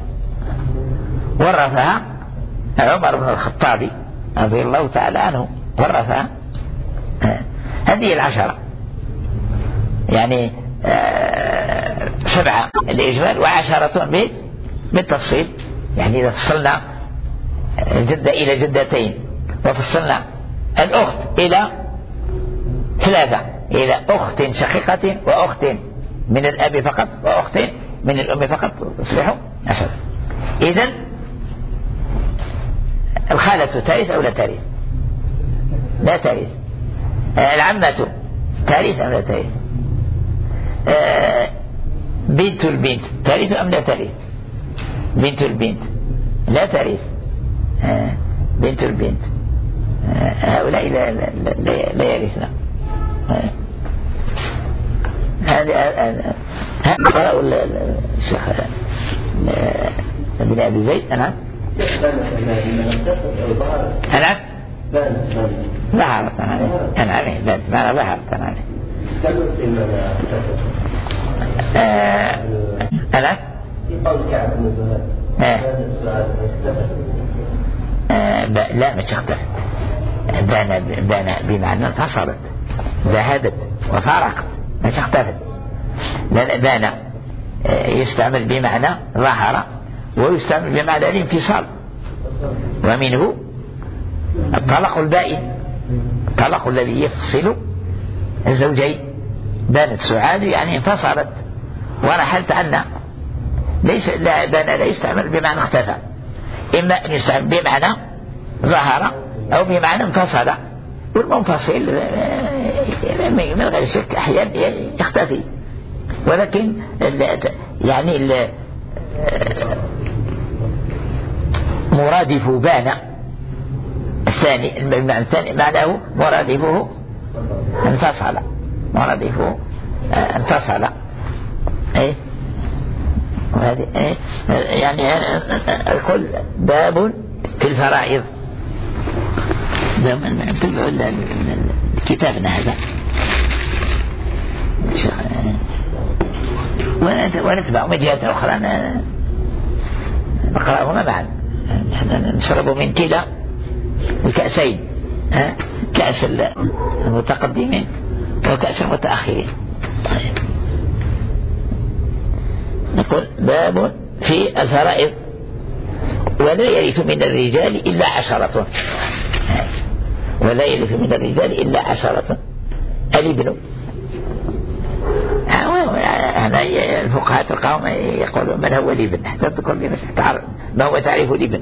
ورثها عمر بن الخطاب رضي الله تعالى عنه، ورثها. هذه العشرة يعني آه سبعة الإجمال وعشرة بالتفصيل. يعني إذا فصلنا الجدة إلى جدتين وفصلنا الأخت إلى ثلاثة، إلى أخت شقيقة وأخت من الأب فقط وأخت من الأم فقط تصبح عشرة. إذن الخالة ترث أو لا ترث؟ لا ترث. العمة ترث أم لا ترث؟ بنت البنت ترث أم لا ترث؟ بنت البنت لا ترث. بنت البنت هؤلاء لا, لا, لا, لا يرثنا. هذا قرأوا الشيخ ابن أبي زيد. أنا أنا ظهرت أنا أنا عليه بنت ما أنا ظهرت أنا عليه أنا لا مش اختلفت. بان بان بمعنى انفصلت ذهبت وفارقت مش اختلفت. لأن بان يستعمل بمعنى ظهر ويستعمل بمعنى الانفصال، ومنه الطلاق البائن، الطلاق الذي يفصل الزوجين. بانت سعاد يعني انفصلت ورحلت عنا. ليس لا بان لا يستعمل بمعنى اختفى، إما أن يستعمل بمعنى ظهر أو بمعنى انفصل. والمنفصل من غير شك أحيانا يختفي، ولكن يعني مرادف بان الثاني المعنى الثاني معناه مرادفه انفصل، مرادفه انفصل. ايه وهذه ايه يعني الكل باب في الفرائض. تبعوا كتابنا هذا ونتبع من جهة أخرى نقرأهما معا. نحن نشرب من كلا الكأسين، كأس المتقدمين وكأس المتأخرين. طيب. نقول باب في الفرائض. ولا يرث من الرجال إلا عشرة، ولا يرث من الرجال إلا عشرة. الابن، هذا الفقهاء القوم يقولون من هو الابن حتى تذكر لي ما هو تعريف الابن.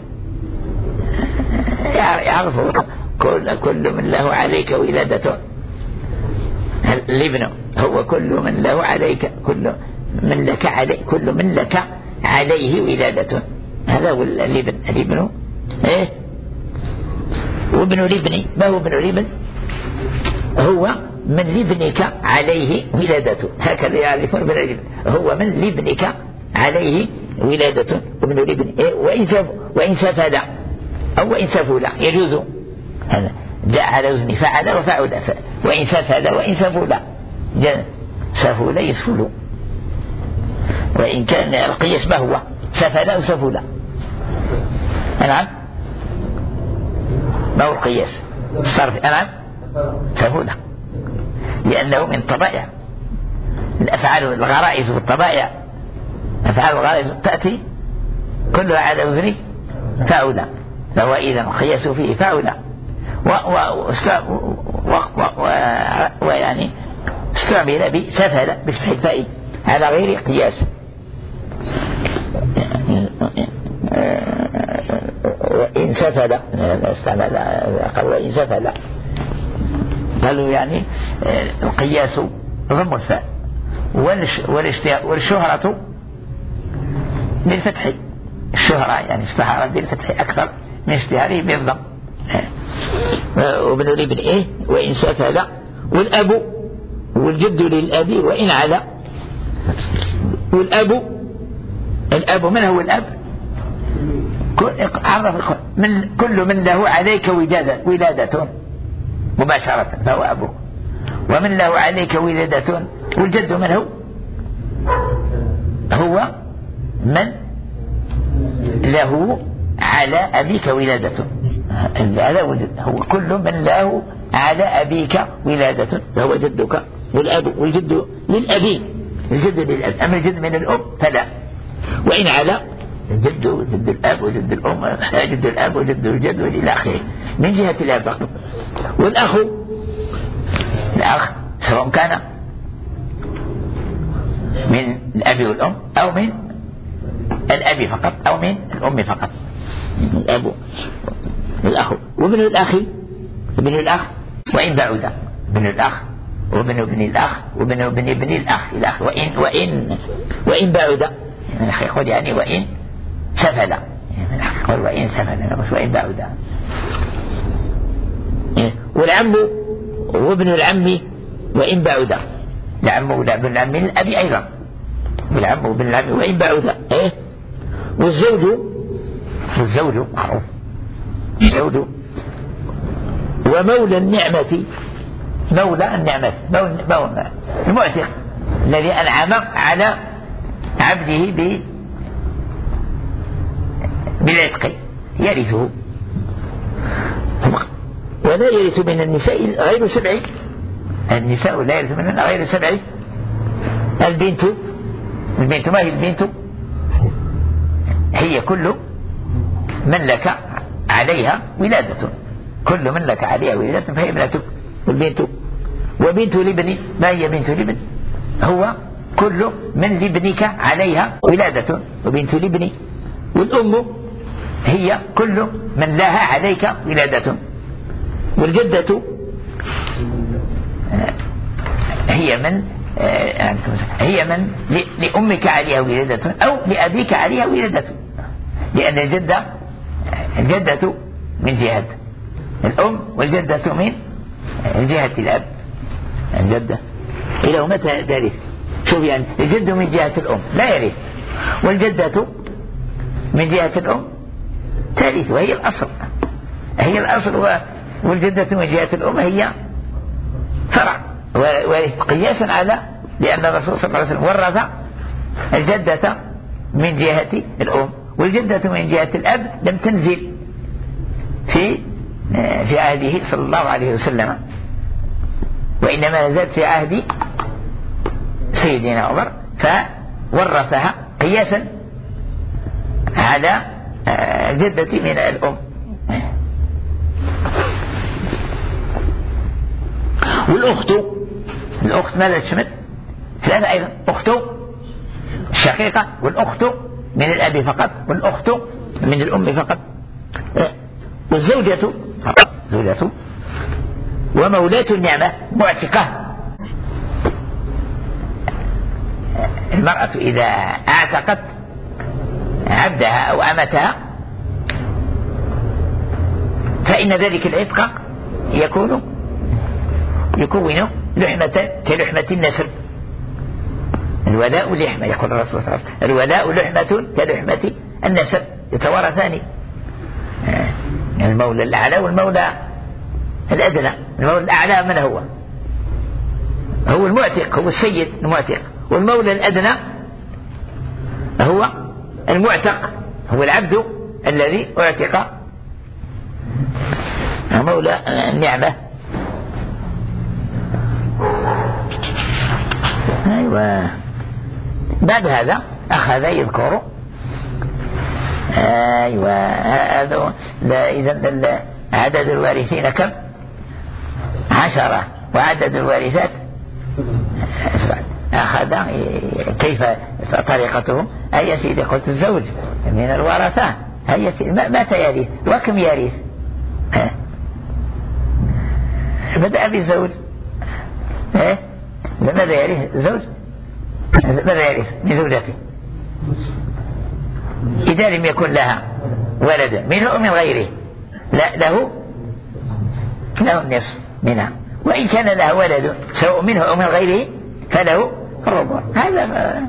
يعرفوا كل, كل من له عليك ولادته. الابن هو كل من له عليك، كل من لك علي كل من لك عليه ولادته. هذا هو الابن. الابن ايه؟ وابن الابن، ما هو ابن الابن؟ هو من لابنك عليه ولادته، هكذا يعرفون ابن الابن، هو من لابنك عليه ولادته. ابن الابن إيه؟ وإن سف وإن سفل أو وإن سفل يجوز، هذا جاء على وزن فعل وفعل. وإن سفل وإن سفل، سفل يسفل، وإن كان القياس ما هو سفل أو سفل. نعم، ما هو القياس؟ الصرف. نعم، سفل، لأنه من طبائع الأفعال والغرائز والطبائع. أفعال والغرائز تأتي كلها على وزن فعل، فهو إذا القياس فيه فعل، ويعني استعمل بسفل بفتح الفاء على غير قياس. وإن سفل استعمل قال وإن سفل، قالوا يعني القياس ضم الفاء، والشهرة بالفتح، الشهرة يعني اشتهر بالفتح أكثر من اشتهاره بالضم. وابن الابن إيه؟ وإن سفل. والأب والجد للأب وإن على. والأب، الأب من هو الأب؟ عرف من كل من له عليك ولادة مباشرة فهو أبو، ومن له عليك ولادة. والجد من هو؟ هو من له على أبيك ولادة. هو كل من له على أبيك ولادة فهو جدك. والأب والجد للأبي، الجد للأب، أما الجد من الأم فلا. وإن على الجد وجد الأب وجد الأم، جد الأب وجد الجد وإلى آخره من جهة الأب فقط. والأخ، الأخ سواء كان من الأب والأم أو من الأب فقط أو من الأم فقط، الأب والأخ. وابن الأخ، ابن الأخ وإن بعد، ابن الأخ وابن ابن الأخ وابن ابن ابن الأخ إلى آخره. وإن وإن وإن بعد يقول يعني وإن سفل، يقول وإن سفل مش وإن بعد. والعم وابن العم وإن بعد، العم وابن العم من الأب أيضا، والعم وابن العم وإن بعد. إيه؟ والزوج، والزوج معروف الزوج. ومولى النعمة، مولى النعمة مولى المعتق الذي أنعم على عبده بالعتق يرثه. ولا يرث من النساء غير سبع، النساء لا يرث منهن غير سبع. البنت، البنت ما هي البنت؟ هي كل من لك عليها ولادة، كل من لك عليها ولادة فهي ابنتك. والبنت، وبنت الابن ما هي بنت الابن؟ هو كل من لابنك عليها ولادة، وبنت الابن. والأم هي كل من لها عليك ولادة. والجدة هي من هي من لأمك عليها ولادة أو لأبيك عليها ولادة، لأن الجدة الجدة من جهة الأم والجدة من جهة الأب. الجدة إلى متى ترث؟ شوف يعني الجد من جهة الأم لا يرث، والجدة من جهة الأم ترث وهي الأصل، هي الأصل. والجدة من جهة الأم هي فرع، وقياسا على لأن الرسول صلى الله عليه وسلم ورث الجدة من جهة الأم، والجدة من جهة الأب لم تنزل في في عهده صلى الله عليه وسلم، وإنما نزلت في عهد سيدنا عمر فورثها قياسا على جدتي من الأم. والأخت الأخت ماذا تشمل؟ ثلاثة أيضا، أخت الشقيقة، والأخت من الأب فقط، والأخت من الأم فقط، والزوجة زوجة، ومولاة النعمة معتقة. المرأة إذا اعتقت عبدها أو أمتها فإن ذلك العتق يكون يكون لحمة كلحمة النسب. الولاء لحمة، يقول الرسول صلى الله عليه وسلم الولاء لحمة كلحمة النسب، يتوارثان. المولى الأعلى والمولى الأدنى. المولى الأعلى من هو؟ هو المعتق، هو السيد المعتق. والمولى الأدنى هو المعتق، هو العبد الذي اعتق، مولى النعمة. أيوة. بعد هذا أخذ يذكر أيوة هذا إذا عدد الوارثين كم؟ عشرة، وعدد الوارثات أخذ كيف طريقتهم. أي سيدي قلت الزوج من الورثة، هي متى يرث وكم يرث؟ بدأ بالزوج. لماذا يرث الزوج؟ ماذا يرث من زوجته إذا لم يكن لها ولد منه أو من غيره؟ لا، له له النصف منها، وإن كان لها ولد سواء منه أو من غيره فله الربع. هذا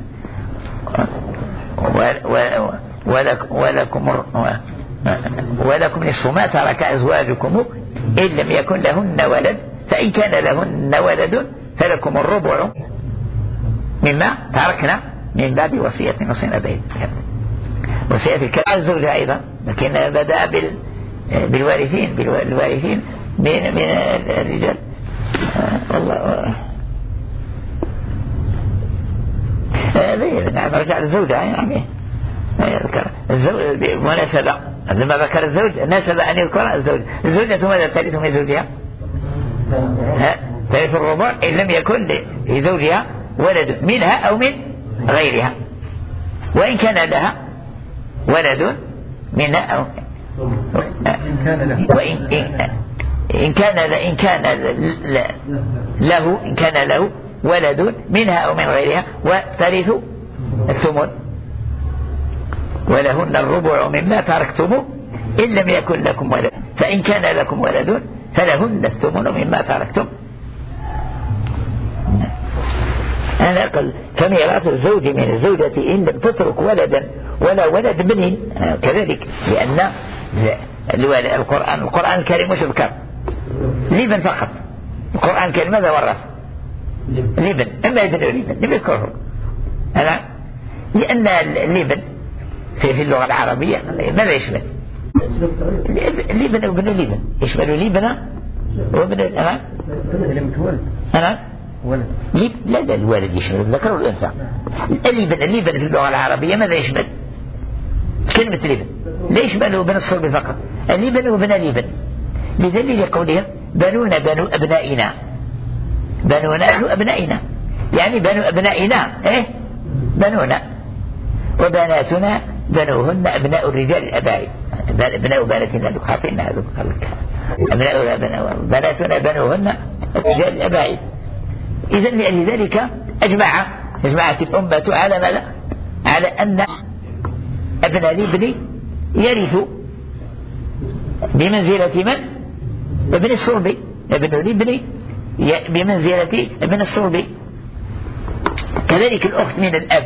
ولكم ولكم ولكم نصف ما ترك أزواجكم إن لم يكن لهن ولد، فإن كان لهن ولد فلكم الربع مما تركنا من بعد وصية يوصين به. وصية الكلام الزوجة أيضا، لكن بدأ بالوارثين بالوارثين من من الرجال. والله نعم. رجع للزوجة يعني ذكر الزوج بمناسبة لما ذكر الزوج ناسب أن يذكر الزوج. الزوجة ماذا ترث من زوجها؟ ترث الربع إن لم يكن لزوجها ولد منها أو من غيرها، وإن كان لها ولد منها أو وإن إن كان إن كان له إن كان له ولد منها أو من غيرها وترث الثمن، ولهن الربع مما تركتم إن لم يكن لكم ولد، فإن كان لكم ولد فلهن الثمن مما تركتم. أنا قل فميراث الزوج من الزوجة إن لم تترك ولدا ولا ولد منه كذلك، لأن القرآن القرآن الكريم مش ذكر لبن فقط. القرآن الكريم ماذا ورث؟ لبن، أما ابن لبن لم يذكره. أنا لأن اللبن في, في اللغة العربية ماذا يشمل؟ لبن وابن لبن يشمل لبن وابن أنا أنا ولد. لا لا الولد يشمل الذكر والأنثى. اللبن اللبن في اللغة العربية ماذا يشمل؟ كلمة لبن لا يشمل ابن الصلب فقط، اللبن وابن لبن، بدليل قولهم بنونا بنو أبنائنا، بنونا بنو أبنائنا يعني بنو أبنائنا إيه بنونا، وبناتنا بنوهن أبناء الرجال الأباء، أبناء بناتنا دخاتنا أبناء بناتنا بنوهن الرجال الأباء. إذن لذلك أجمع أجمعت الأمة على ماذا؟ على أن ابن الابن يرث بمنزلة من؟ ابن الصلب. ابن الابن بمنزلة ابن الصلب. كذلك الأخت من الأب،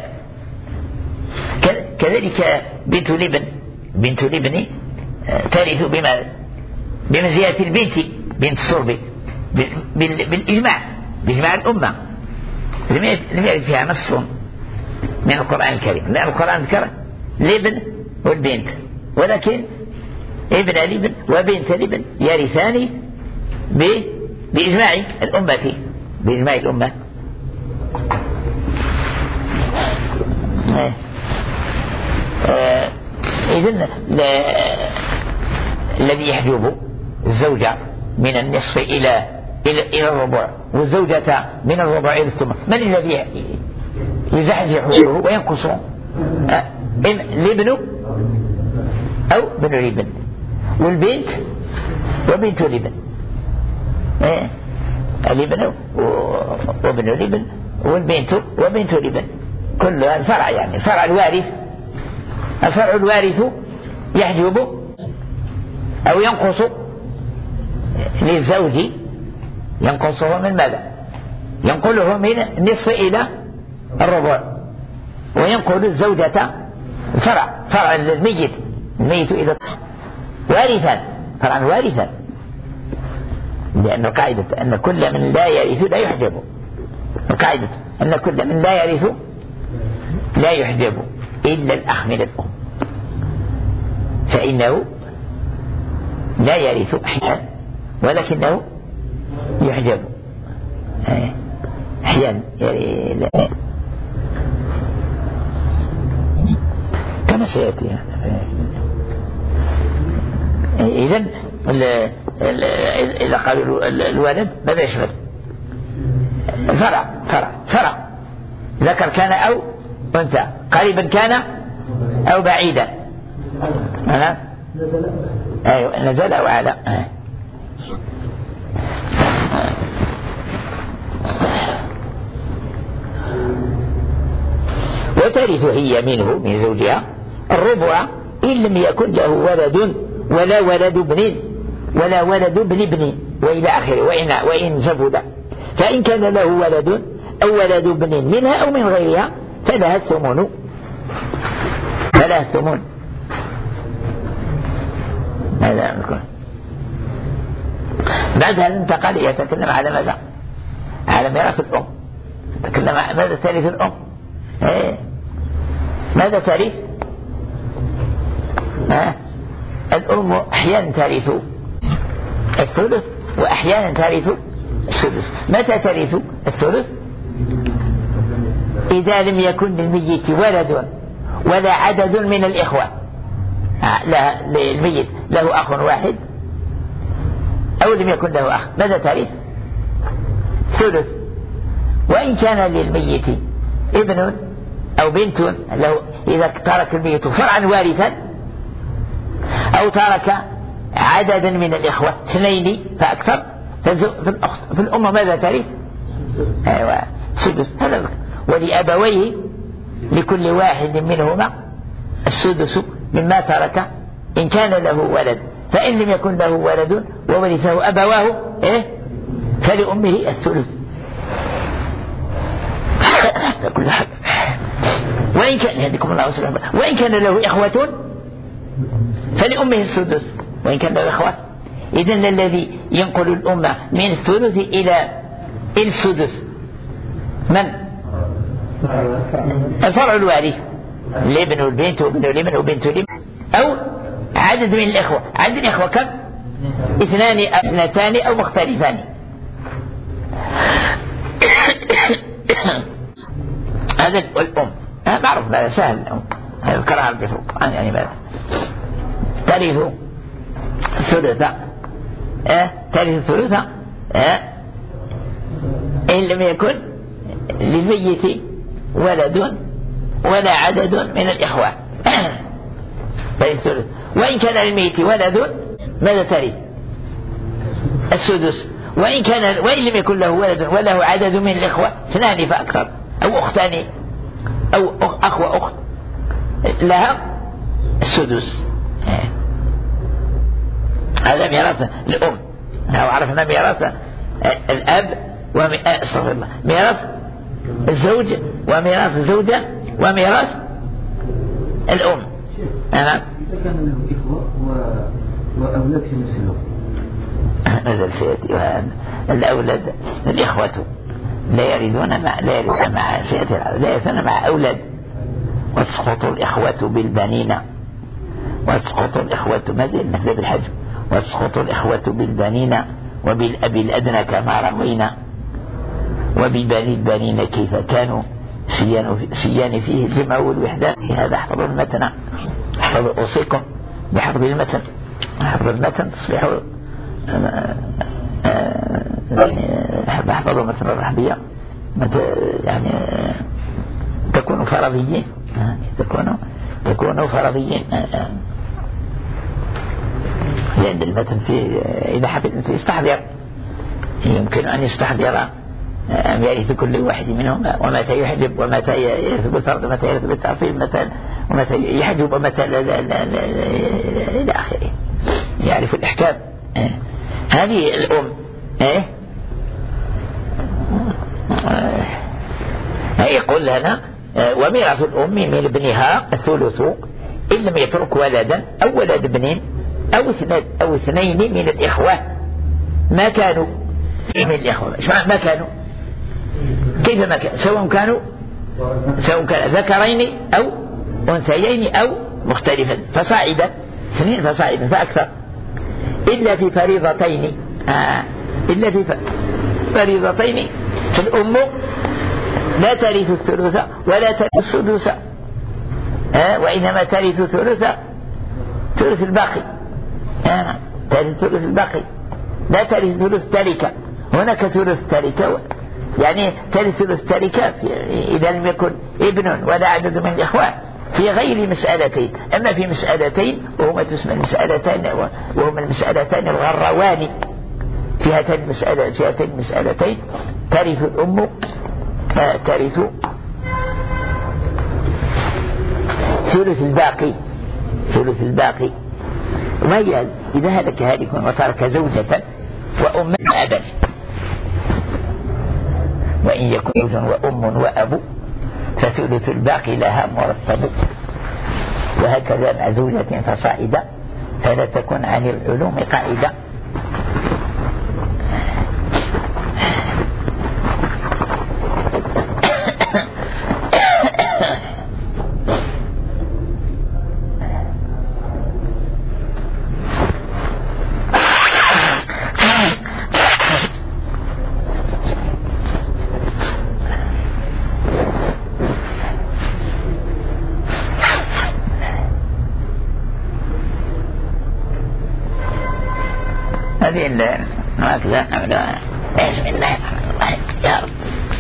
كذلك بنت الابن بنت الابن ترث بما بمنزلة البنت بنت الصلب بالإجماع بإجماع الأمة. لم يرد فيها نص من القرآن الكريم، لأن القرآن ذكر الابن والبنت، ولكن ابن الابن وبنت الابن يرثان بإجماع الأمة بإجماع الأمة. إذن الذي يحجب الزوجة من النصف إلى إلى إلى الربع والزوجة من الربع إلى الثمن، من الذي يزحزحه وينقصه؟ الابن أو بن الابن، والبنت وبنت الابن، الابن وابن الابن والبنت وبنت الابن، كل هذا فرع، يعني فرع الوارث. الفرع الوارث يحجب أو ينقص للزوج، ينقصه من ماذا؟ ينقله من النصف إلى الربع، وينقل الزوجة فرع فرع الميت الميت إذا وارثا فرعا وارثا، لأن قاعدة أن كل من لا يرث لا يحجب، وقاعدة أن كل من لا يرث لا يحجب إلا الأخ من الأم، فإنه لا يرث أحيانا ولكنه يحجب أحيانا كما سيأتي هذا. إذن إذا قالوا الولد ماذا يشمل؟ فرع فرع فرع ذكر كان أو أنثى، قريبا كان أو بعيدا، أنا أيوة نزل أو على. وترث هي منه من زوجها الربع إن لم يكن له ولد ولا ولد ابن ولا ولد ابن ابن وإلى آخره، وإن وإن زفد، فإن كان له ولد أو ولد ابن منها أو من غيرها فلها الثمن فلها الثمن. هذا نقول. بعد هذا انتقل يتكلم على ماذا؟ على ميراث الأم. تكلم ماذا ترث الأم؟ إيه؟ ماذا ترث؟ ها؟ الأم أحيانا ترث الثلث وأحيانا ترث السدس. متى ترث الثلث؟ إذا لم يكن للميت ولد ولا عدد من الإخوة، لا للميت له أخ واحد أو لم يكن له أخ، ماذا ترث؟ ثلث. وإن كان للميت ابن أو بنت له، إذا ترك الميت فرعا وارثا أو ترك عددا من الإخوة اثنين فأكثر، في الأخت في الأمة ماذا ترث؟ أيوة سدس. هذا ولأبويه لكل واحد منهما السدس مما ترك إن كان له ولد، فإن لم يكن له ولد وورثه أبواه إيه؟ فلأمه الثلث. كل حاجة. وإن كان يهديكم الله وسلم وإن كان له إخوة فلأمه السدس وإن كان له إخوة. إذن الذي ينقل الأمة من الثلث إلى السدس من؟ الفرع الوارث، الابن والبنت وابن الابن وبنت الابن أو عدد من الإخوة. عدد الإخوة كم؟ اثنان اثنتان أو مختلفان. هذا الأم معروف، هذا سهل. هذا القراءة بفوق يعني ماذا ترث ثلثة اه ترث ثلثة اه إن لم يكن للميت ولد ولا عدد من الإخوة فالثلث. وإن كان للميت ولد ماذا ترث؟ السدس. وإن كان وإن لم يكن له ولد وله عدد من الإخوة اثنان فأكثر أو أختان أو أخ وأخت لها السدس. هذا ميراث الأم. أو عرفنا ميراث الأب وميراث ميراث الزوج وميراث الزوجة وميراث الأم. نعم. إذا كان له إخوة وأولاد في نفس الوقت نزل سيأتي الأولاد الإخوة لا يرثون مع لا يرثون مع سيأتي لا يرثون مع أولاد، وتسقط الإخوة بالبنين وتسقط الإخوة ما زلنا في الحج وتسقط الإخوة بالبنين وبالأب الأدنى كما روينا وببني البنين كيف كانوا سيان فيه الجمع والوحدة. هذا احفظوا المتن. أوصيكم بحفظ المتن، حفظ المتن تصبحوا احفظوا مثل الرحبية يعني تكونوا فرضيين، تكونوا تكونوا فرضيين، لأن المتن في إذا حب الإنسان يستحضر يمكن أن يستحضر أن يرث كل واحد منهم ومتى يحجب ومتى يرث بالفرض ومتى يرث بالتعصيب ومتى يحجب ومتى إلى آخره، يعرف الأحكام. هذه الأم إيه يقول لنا وميراث الأم من ابنها الثلث إن لم يترك ولدا أو ولد ابن أو اثنين أو اثنين من الإخوة ما كانوا من الإخوة. إيش معنى ما كانوا؟ كيف ما كانوا؟ سواء كانوا سواء كان ذكرين أو أنثيين أو مختلفا فصاعدا، اثنين فصاعدا فأكثر، إلا في فريضتين آه. إلا في فريضتين فالأم لا ترث الثلث ولا ترث السدس آه. وإنما ترث الثلث ثلث الباقي آه. ترث ثلث الباقي لا ترث ثلث تركة. هناك ثلث تركة يعني ترث ثلث تركة إذا لم يكن ابن ولا عدد من الإخوان في غير مسألتين. أما في مسألتين وهما تسمى المسألتان وهما المسألتان الغروان، في هاتين المسألة في هاتين المسألتين ترث الأم ترث ثلث الباقي ثلث الباقي. وهي إذا هلك هالك وترك زوجة وأم وأبا، وإن يكن زوج وأم وأب فثلث الباقي لها مرتب. وهكذا مع زوجة فصاعدة فلا تكون عن العلوم قاعدة. هذه هكذا نعملها. بسم الله الرحمن الرحيم. يا رب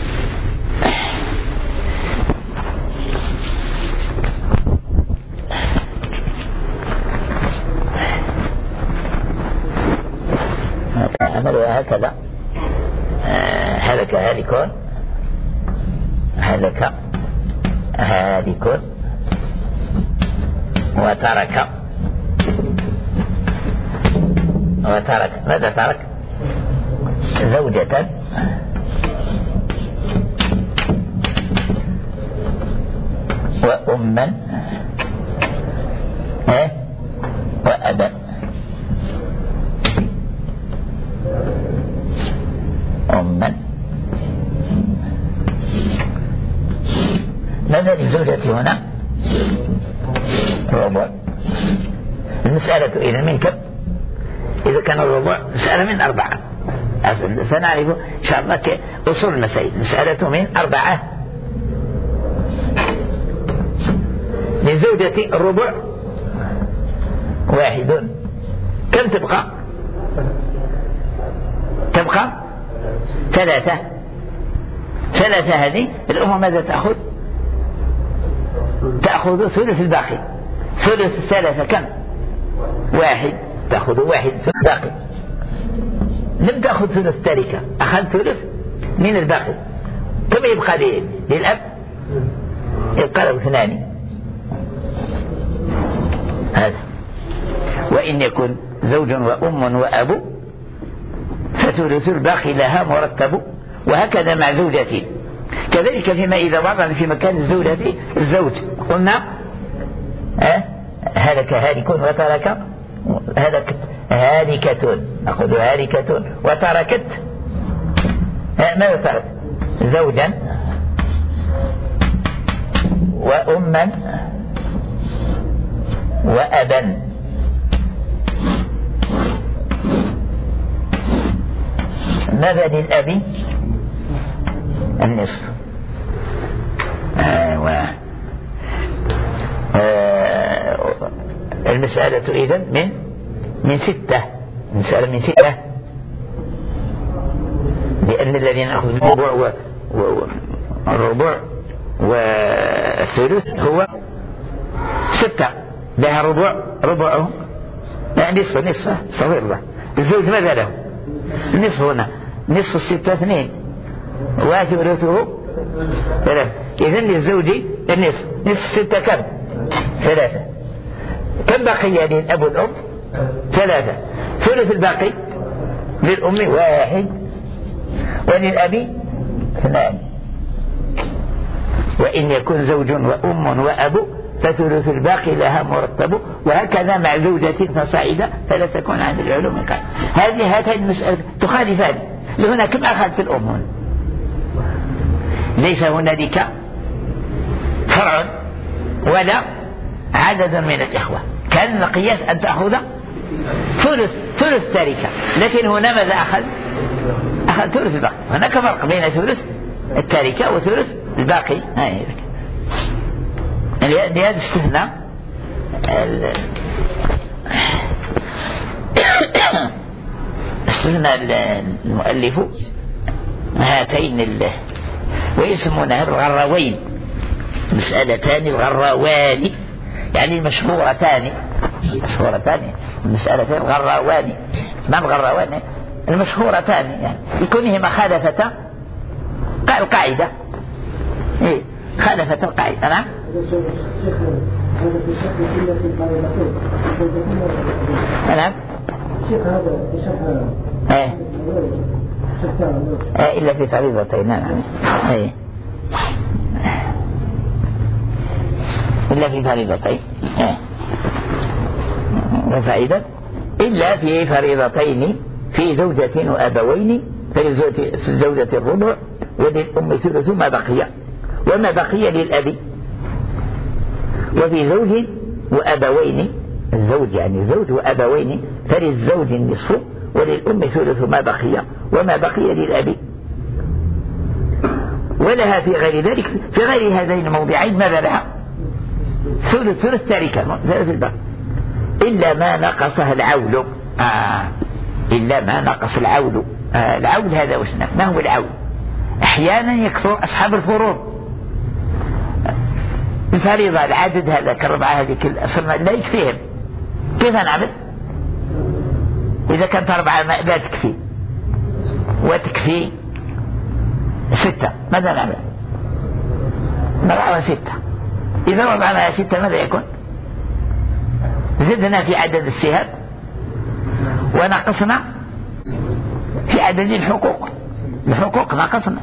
عملوا هكذا. هلك هالكون هلك هالكون وترك وترك ماذا ترك؟ زوجة وأما إيه وأبا. أما ماذا للزوجة هنا؟ ربع. المسألة إذا من كم؟ إذا كان الربع مسألة من أربعة. سنعرف إن شاء الله أصول المسائل. مسألة من أربعة. لزوجة الربع واحد. كم تبقى؟ تبقى ثلاثة. ثلاثة هذه الأم ماذا تأخذ؟ تأخذ ثلث الباقي. ثلث الثلاثة كم؟ واحد. تأخذ واحد ثلث الباقي. لم تأخذ ثلث تركة، أخذ ثلث من الباقي. كم يبقى للأب؟ يبقى له اثنان. هذا. وإن يكن زوج وأم وأب فثلث الباقي لها مرتب. وهكذا مع زوجتي. كذلك فيما إذا وضعنا في مكان الزوجة الزوج قلنا أه؟ هلك هالك وترك هلكت هالكة، نأخذ هالكة وتركت أه؟ ماذا ترك؟ زوجا وأما وأبا. ماذا للأب؟ النصف. آه و... آه المسألة إذن من من ستة، المسألة من ستة، لأن الذين أخذ بالربع والربع والثلث هو ستة، لها ربع ربعه لا نصف نصف صغير له. الزوج ماذا له؟ النصف هنا، نصف الستة اثنين وثلثه ثلاثة، إذن للزوج النصف، نصف الستة كم؟ ثلاثة. كم بقي للأب والأم؟ ثلاثة. ثلث الباقي للأم واحد وللأب اثنان. وإن يكون زوج وأم وأب فثلث الباقي لها مرتب، وهكذا مع زوجة فصاعدة فلا تكون عن العلوم قال. هذه هاتين المسألة تخالفان، لهنا كم أخذ في الأم هنا؟ ليس هنالك فرع ولا عدد من الإخوة، كان القياس أن تأخذ ثلث ثلث تركة، لكن هنا ماذا أخذ؟ أخذ ثلث الباقي. هناك فرق بين ثلث التركة وثلث الباقي. لهذا استثناء استثناء المؤلف هاتين ويسمونها الغراوين، مسألتان الغراوان يعني المشهورتان، مشهورتان المسألتين الغراوان. ما الغراوان؟ المشهورتان يعني لكونهما خالفتا القاعدة. إيه خالفتا القاعدة. نعم. نعم. ايه ايه الا في فريضتين. نعم. ايه الا في فريضتين. ايه وفائدة الا في فريضتين في زوجة وابوين، فللزوجة الربع وللأم ثلث ما بقي، وما بقي للأب. وفي زوج وأبوين، الزوج يعني الزوج وأبوين، فللزوج النصف وللأم ثلث ما بقي، وما بقي للأب. ولها في غير ذلك، في غير هذين الموضعين ماذا لها؟ ثلث ثلث تركة ثلث الباقي، إلا ما نقصها العول. آه. إلا ما نقص العول. آه. العول هذا وشنا، ما هو العول؟ أحيانا يكثر أصحاب الفروض الفريضة، العدد هذا كالربعة هذه كل أصل لا يكفيهم، كيف نعمل؟ إذا كانت أربعة لا تكفي وتكفي ستة، ماذا نعمل؟ نضعها ستة. إذا وضعناها ستة ماذا يكون؟ زدنا في عدد السهام ونقصنا في عدد الحقوق. الحقوق نقصنا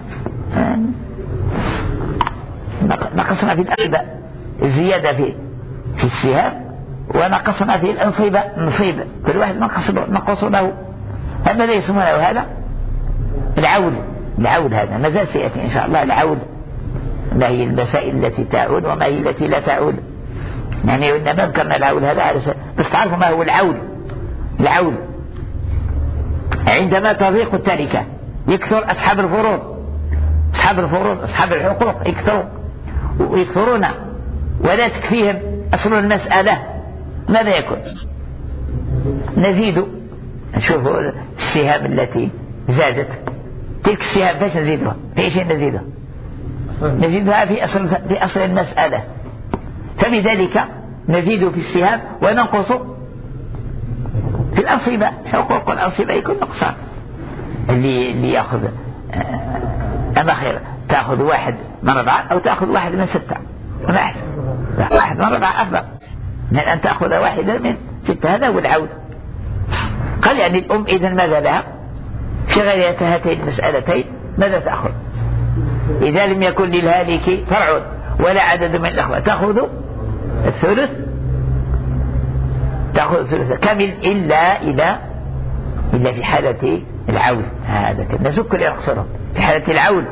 نقصنا في الأنصبة الزيادة في في السهام، ونقصنا في الأنصبة نصيبة، كل واحد نقص له. هذا لا يسمونه هذا العود. العود هذا ما زال سيأتي إن شاء الله. العود ما هي المسائل التي تعود وما هي التي لا تعود، يعني إنما ذكرنا العود هذا على بس تعرفوا ما هو العود. العود عندما تضيق التركة يكثر أصحاب الفروض، أصحاب الفروض أصحاب الحقوق يكثرون ويكثرون ولا تكفيهم أصل المسألة، ماذا يكون؟ نزيد. نشوفوا السهام التي زادت، تلك السهام فاش نزيدها؟ في ايش نزيدها؟ نزيدها في أصل في أصل المسألة، فبذلك نزيد في السهام وننقص في الأنصبة. حقوق الأنصبة يكون نقصان. اللي اللي يأخذ أما خير تأخذ واحد من أربعة أو تأخذ واحد من ستة، ما أحسن. واحد من أربعة أفضل من أن تأخذ واحدا من ستة. هذا هو العود. قال يعني الأم إذن ماذا لها في غير هاتين المسألتين؟ ماذا تأخذ؟ إذا لم يكن للهالك فرع ولا عدد من الأخوة تأخذ الثلث، تأخذ الثلث كامل إلا إلى إلا في حالة العول. هذا الناس كل يقصرهم في حالة العول.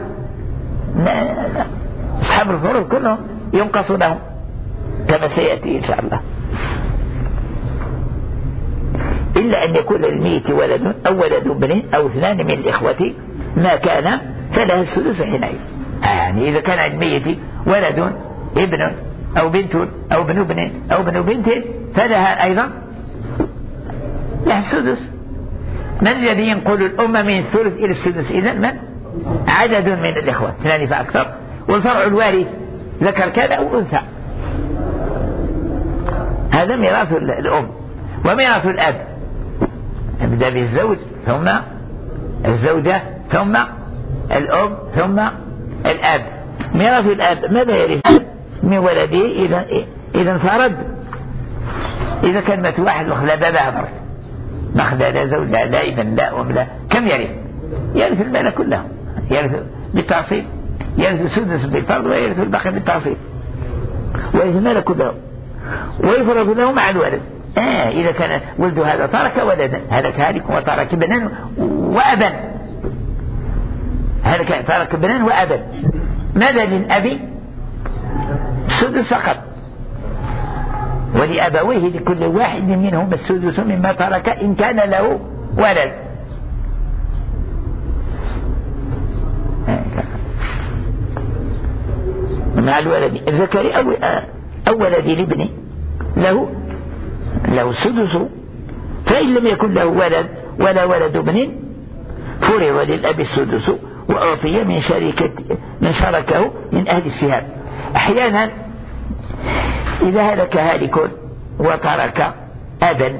أصحاب الفروض كلهم ينقص لهم كما سيأتي إن شاء الله، إلا أن يكون للميت ولد أو ولد ابن أو اثنان من الإخوة ما كان فلها الثلث حينئذ. يعني إذا كان الميت ولد ابن أو بنت أو ابن ابن أو ابن بنت فلها أيضا لها السدس. من الذي ينقل الأمة من الثلث إلى السدس؟ إذن من؟ عدد من الإخوة، اثنان فأكثر، والفرع الوارث ذكر كذا أو أنثى. هذا ميراث الأم. وميراث الأب نبدأ بالزوج ثم الزوجة ثم الأم ثم الأب. ميراث الأب ماذا يرث من ولده إذا إذا انفرد؟ إذا كان مات واحد وخلى بابا مرة مخلى لا زوج لا لا ابن لا أم لا، كم يرث؟ يرث المال كله، يرث بالتعصيب، يرث السدس بالفرض ويرث الباقي بالتعصيب، ويرث المال كله ويفرض له مع الولد. آه إذا كان ولد هذا ترك ولدا، هذا هالك وترك ابنا وأبا، هذا ترك ابنا وأبا. ماذا للأب؟ السدس فقط، ولأبويه لكل واحد منهم السدس مما ترك إن كان له ولد. مع الولد الذكر أو أو ولد الابن له له السدس، فإن لم يكن له ولد ولا ولد ابن فرض للأب السدس وأعطي من شركة من شركه من أهل السهام. أحيانا إذا هلك هالك وترك أبا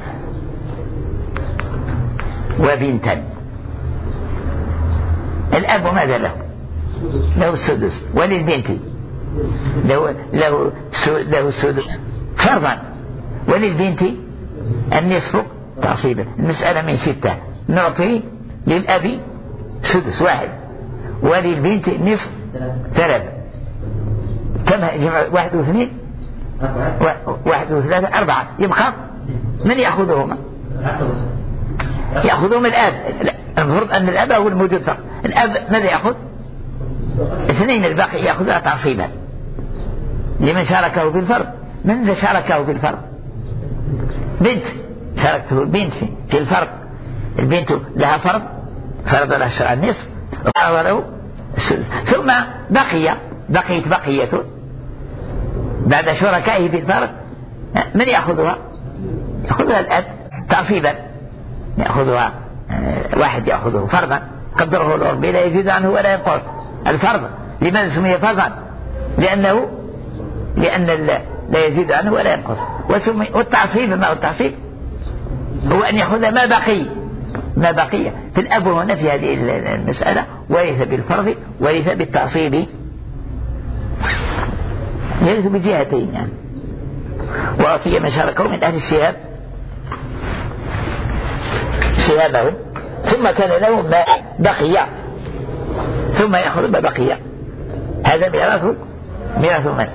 وبنتا، الأب ماذا له؟ له السدس، وللبنت له له له السدس فرضا، وللبنت النصف تعصيبا. المسألة من ستة، نعطي للأب سدس واحد وللبنت نصف ثلاثة. كم جمع؟ واحد واثنين واحد وثلاثة أربعة، يبقى من يأخذهما؟ يأخذهما الأب. المفروض أن الأب هو الموجود فقط. الأب ماذا يأخذ؟ اثنين، الباقي يأخذها تعصيبا لمن شاركه في الفرض. من ذا شاركه في الفرض؟ بنت، شاركته البنت في الفرض. البنت لها فرض، فرض لها الشرع النصف وفرض له السدس. ثم بقي بقيت بقية بعد شركائه في الفرض، من يأخذها؟ يأخذها الأب تعصيبا، يأخذها واحد يأخذه فرضا قدره العربي لا يزيد عنه ولا ينقص. الفرض لمن سمي فرضا؟ لأنه لأن لا يزيد عنه ولا ينقص. وسمي والتعصيب، ما هو التعصيب؟ هو أن يأخذ ما بقي ما بقي. في الأب هنا في هذه المسألة ورث بالفرض ورث بالتعصيب، يرث بجهتين يعني. وأعطي من شاركه من أهل السهام سهامهم، ثم كان له ما بقي ثم يأخذ ما بقي. هذا ميراث ميراث من؟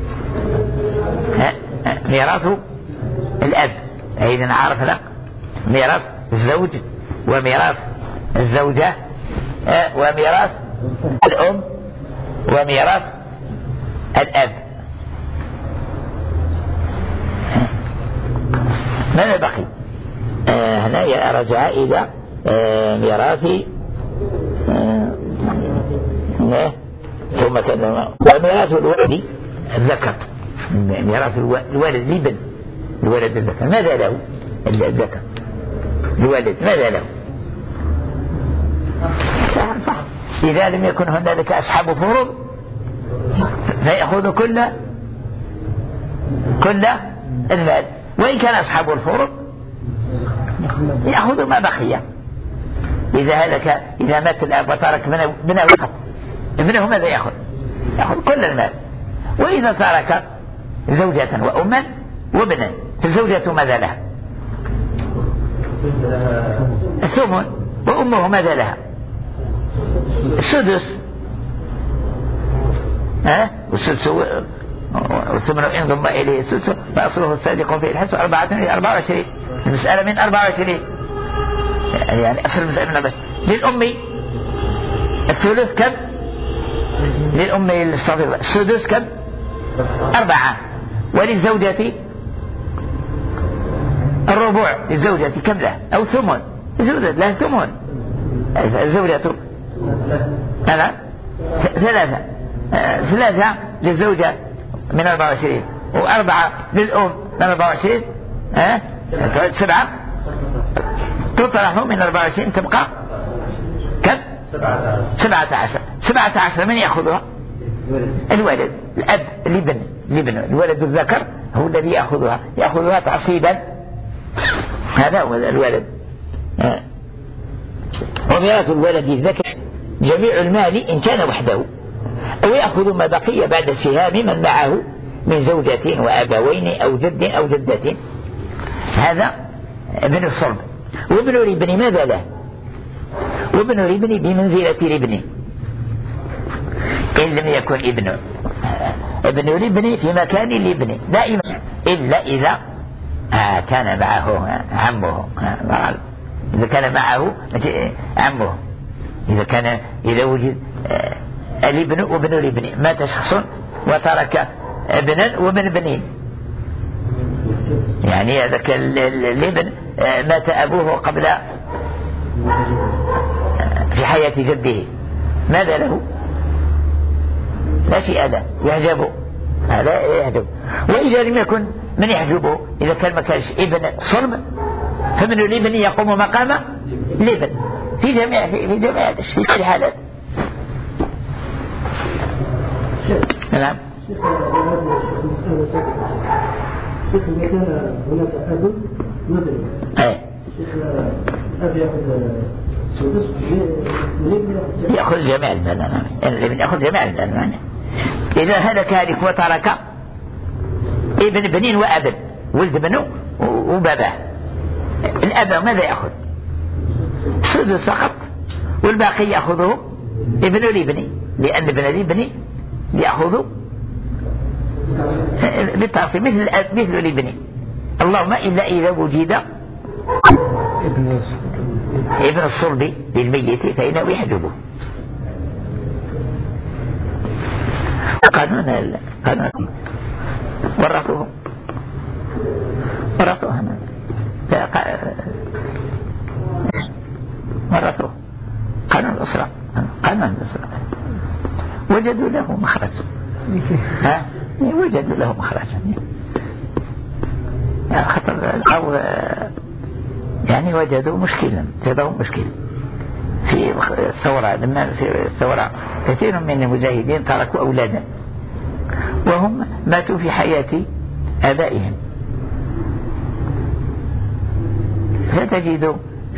ميراث الأب. إذا عرف لك ميراث الزوج وميراث الزوجة وميراث الأم وميراث الأب. ماذا بقي؟ آه هنا رجع إلى آه ميراث آه ثم كان وميراث الولد الذكر، ميراث الولد لابن الولد الذكر. ماذا له الذكر؟ الولد ماذا له؟ صح. إذا لم يكن هنالك أصحاب فروض فيأخذ كل كل المال، وإن كان أصحاب الفروض يأخذ ما بقي. إذا هلك إذا مات الأب وترك ابنه فقط، ابنه ماذا يأخذ؟ يأخذ كل المال. وإذا ترك زوجة وأما وابنا، فالزوجة ماذا لها؟ الثمن. وأمه ماذا لها؟ السدس. ها؟ والسدس والثمن إن ضم إليه السدس فأصله الصادق في الحس أربعة أربعة وعشرين. المسألة من أربعة وعشرين يعني أصل المسألة بس. للأم الثلث كم؟ للأم الصغيرة السدس كم؟ أربعة. وللزوجة الربع. للزوجة كم له؟ أو ثمن. الزوجة لها ثمن. الزوجة أنا ثلاثة ثلاثة للزوجة من أربعة وعشرين، وأربعة للأم من أربعة وعشرين ها تعود سبعة تطرح من أربعة وعشرين تبقى كم؟ سبعة عشر. سبعة عشر من يأخذها؟ الولد الأب الابن الابن الولد الذكر هو الذي يأخذها يأخذها تعصيبا. هذا هو الولد. وميراث الولد الذكر جميع المال إن كان وحده، أو يأخذ ما بقي بعد سهام من معه من زوجة وأبوين أو جد أو جدة. هذا ابن الصلب. وابن الابن ماذا له؟ وابن الابن بمنزلة الابن إن لم يكن ابن ابن الابن في مكان الابن دائما، إلا إذا كان معه عمه. إذا كان معه عمه، إذا كان إذا وجد الابن وابن الابن، مات شخص وترك ابنا وابن بنين، يعني هذاك الابن مات أبوه قبل في حياة جده، ماذا له؟ لا شيء له، يحجبه. هذا يحجب. وإذا لم يكن من يحجبه، إذا كان ما كانش ابن صلب فمن الابن يقوم مقام الابن في جميع في جميع في كل الحالات. نعم. شيخ إذا كان هناك أب مدني شيخ الأب يأخذ سدس يأخذ جميع المال، الابن يأخذ جميع المال. إذا هلك هالك وترك ابن بنين وأب، ولد بنو وباباه، الأب ماذا يأخذ؟ سدس فقط، والباقي يأخذه ابن الابن، لأن ابن الابن يأخذ بالتعصيب مثل مثل الابن، اللهم إلا إذا وجد ابن الصلب للميت فإنه يحجبه. قانون قانون ورثوه ورثوه ورثوه قانون الأسرة قانون الأسرة وجدوا له مخرج. ها وجدوا له مخرجا خطر أو يعني وجدوا مشكلا سببوا مشكلة في الثورة. لما في الثورة كثير من المجاهدين تركوا أولادا وهم ماتوا في حياة آبائهم، فتجد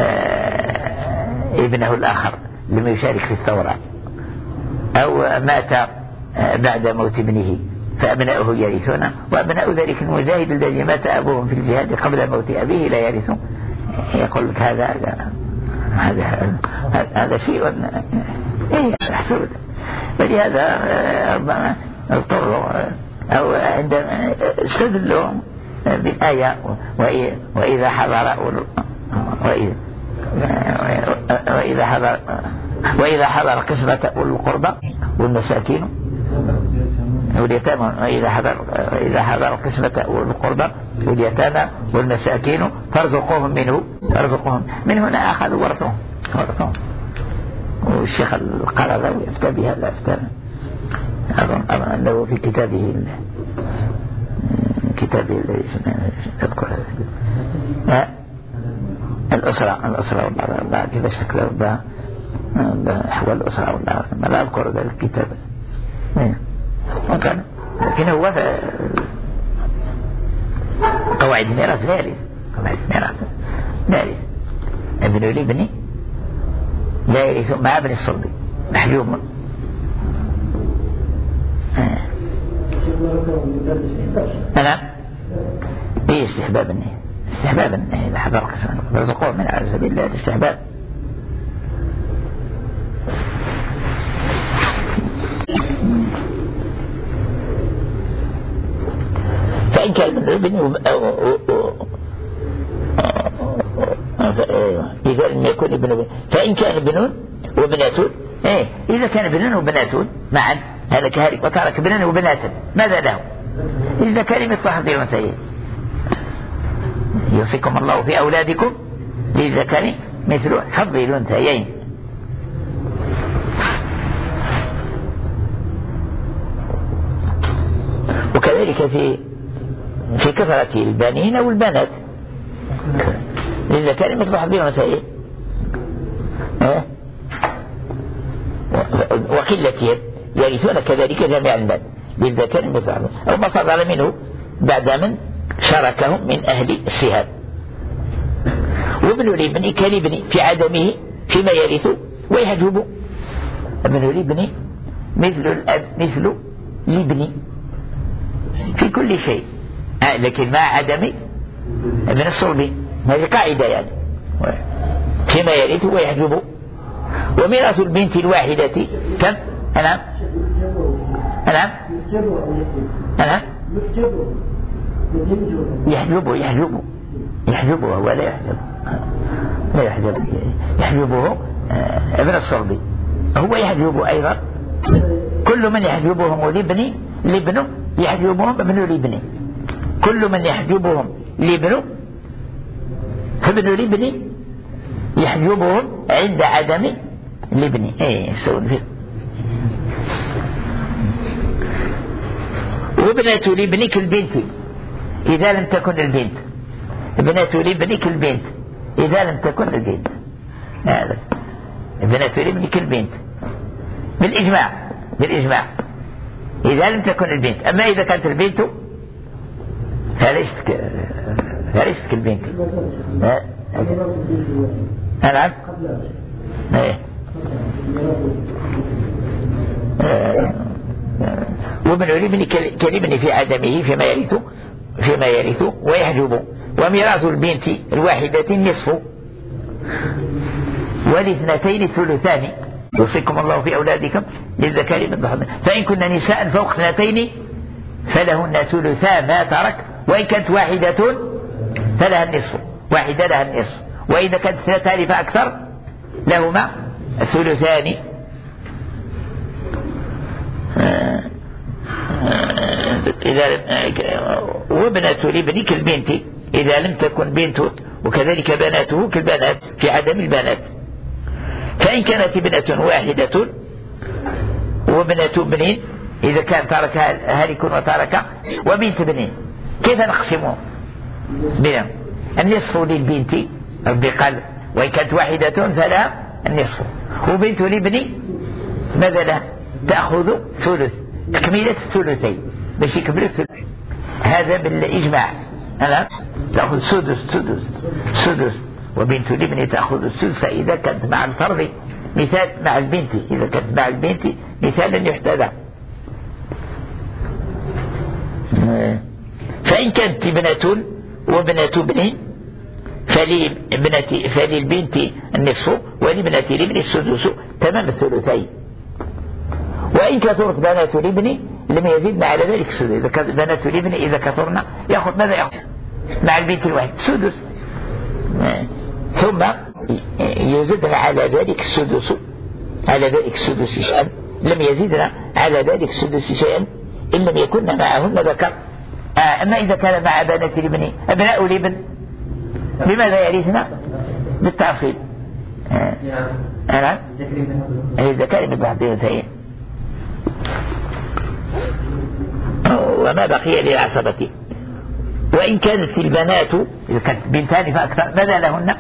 ابنه الآخر لم يشارك في الثورة أو مات بعد موت ابنه فأبناؤه يرثون، وأبناء ذلك المجاهد الذي مات أبوهم في الجهاد قبل موت أبيه لا يرثون. يقول لك هذا هذا هذا شيء إيه محسود. فلهذا ربما اضطروا أو عندما استدلوا بالآية وإذا حضر وإذا حضر وإذا حضر قسمة أولي القربى والمساكين واليتامى وإذا حضر إذا حضر قسمة أولي القربى واليتامى والمساكين فارزقوهم منه فارزقوهم من هنا أخذوا ورثهم ورثهم. والشيخ القرضاوي يفتى بهذا افتى أظن أنه في كتابه كتابه الذي أذكر الأسرة الأسرة والله كيف شكله أحوال الأسرة والله ما لا أذكر ذلك الكتاب ممكن، لكن هو قواعد الميراث لا يرث قواعد الميراث لا يرث ابن الابن لا يرث مع ابن الصلب محجوب. نعم ايه استحباب النهي استحباب النهي إذا حضر قسم رزقوه من على سبيل الله الاستحباب. فإن كان ابن إذا لم يكن ابن فإن كان ابن وبنات إيه إذا كان ابن وبنات معا هذا كهارك وترك ابنا وبناتا ماذا له؟ إذا كان مثل حظ الأنثيين يوصيكم الله في أولادكم للذكر مثل حظ الأنثيين. وكذلك في في كثرة البنين والبنات، للذكر مثل حظ الأنثيين وقلتهم يرثون كذلك جميع المال للذكر مثل حظ أو ما فضل منه بعد من شاركهم من أهل السهام. وابن الابن كالابن في عدمه فيما يرث ويحجب. ابن الابن مثل الأب مثل الابن في كل شيء، لكن مع عدم ابن الصلب، هذه قاعدة يعني فيما يرث ويحجب. وميراث البنت الواحدة كم؟ نعم نعم نعم يحجبه يحجبه يحجبه ولا يحجب لا يحجب يحجبه ابن الصلب، هو يحجبه أيضا. كل من يحجبهم لابن لابنه يحجبهم ابن لابن، كل من يحجبهم لابنه فابن لابن يحجبهم عند عدم لابن. ايه سوون فيه. وابنة لابنك البنت إذا لم تكن البنت، ابنة لابنك البنت إذا لم تكن البنت، هذا ابنة لابنك البنت بالإجماع بالإجماع إذا لم تكن البنت. أما إذا كانت البنت فليست فليست كالبنت. نعم ايه وابن الابن كالابن في عدمه فيما يرث فيما يرث ويحجب. وميراث البنت الواحدة النصف والاثنتين الثلثان يوصيكم الله في أولادكم للذكر مثل حظ. فإن كن نساء فوق اثنتين فلهن ثلثا ما ترك، وإن كانت واحدة فلها النصف، واحدة لها النصف، وإذا كانت اثنتان فأكثر لهما الثلثان. إذا وابنة لابنك البنت إذا لم تكن بنته، وكذلك بناته كالبنات في عدم البنات. فإن كانت ابنة واحدة وابنة ابن إذا كان ترك هالك وترك وبنت ابن كيف نقسمه بينهم؟ النصف للبنت بقلب، وإن كانت واحدة فلها النصف، وبنت الابن مثلا تأخذ ثلث تكملة الثلثين باش يكمل الثلث. هذا بالإجماع أنا تأخذ سدس سدس سدس، وبنت الابن تأخذ الثلث إذا كانت مع الفرض مثال مع البنت، إذا كانت مع البنت مثالا يحتذى. فإن كانت ابنة وابنة ابن فللبنت فللبنت النصف ولابنة الابن السدس تمام الثلثين. وإن كثرت بنات الابن لم يزيدنا على ذلك السدس. إذا كانت بنات الابن إذا كثرنا يأخذ ماذا يأخذ مع البنت الواحد سدس، ثم يزيدنا على ذلك السدس على ذلك السدس شيئا، لم يزيدنا على ذلك السدس شيئا إن لم يكن معهن ذكر. آه أما إذا كان مع بنات الابن أبناء الابن بماذا يرثنا؟ بالتعصيب. نعم الذكر من بعض الأنثيين. وما بقي للعصبة. وإن كانت البنات إذا كانت بنتان فأكثر ماذا لهن؟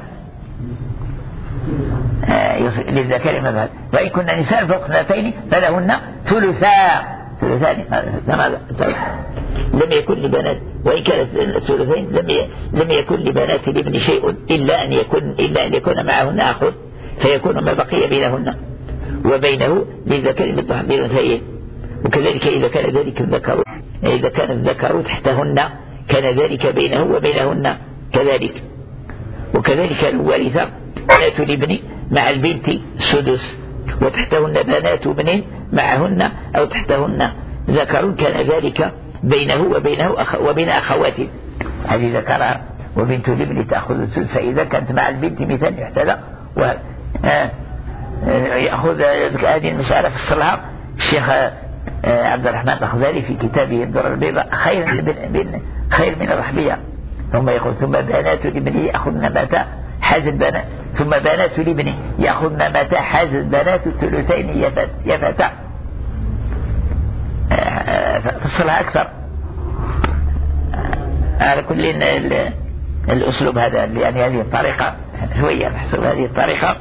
آه للذكر مثلا. وإن كنا نساء فوق اثنتين فلهن ثلثا ثلثان. ماذا لم يكن لبنات، وإن كانت الثلثين لم لم يكن لبنات الابن شيء إلا أن يكون إلا أن يكون معهن أخ فيكون ما بقي بينهن وبينه للذكر مثل حظ الأنثيين. وكذلك إذا كان ذلك الذكر إذا كان الذكر تحتهن كان ذلك بينه وبينهن كذلك. وكذلك الوارثة بنات الابن مع البنت سدس، وتحتهن بنات ابن معهن أو تحتهن ذكر كان ذلك بينه وبينه أخ وبين أخواته. هذه ذكرها. وبنت الابن تأخذ الثلث إذا كانت مع البنت مثال يحتذى و يأخذ هذه المسألة فصلها الشيخ عبد الرحمن الأخضري في كتابه الدرر البيضاء خير من خير من الرحبية. ثم يقول ثم بنات الابن يأخذن متى حاز البنات ثم بنات الابن يأخذن متى حاز البنات الثلثين يفتع فصلها أكثر. على كل الأسلوب هذا يعني هذه الطريقة شوية محسوب هذه الطريقة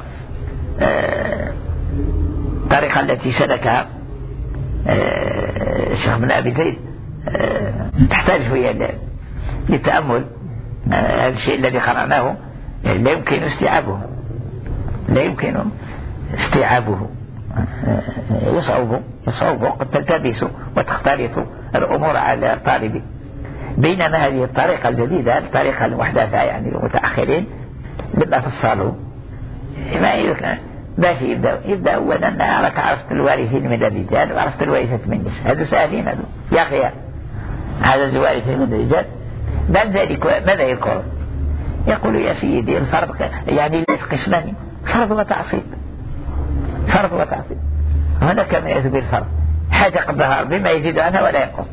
الطريقة التي سلكها الشيخ بن أبي زيد تحتاج شوية للتأمل. هذا الشيء الذي قرأناه لا يمكن استيعابه لا يمكن استيعابه يصعب يصعب قد تلتبس وتختلط الأمور على الطالب. بينما هذه الطريقة الجديدة الطريقة المحدثة يعني المتأخرين لما فصلوا ما يمكن باش يبدأ يبدأ أولا أنك عرفت الوارثين من الرجال وعرفت الوارثات من النساء هذا سهلين هذا يا أخي هذا الوارثين من الرجال. بعد ذلك ماذا يقول؟ يقول يا سيدي الفرض يعني قسمان فرض وتعصيب فرض وتعصيب. هنا كما يثبت الفرض حاجة قدرها بما يزيد عنها ولا ينقص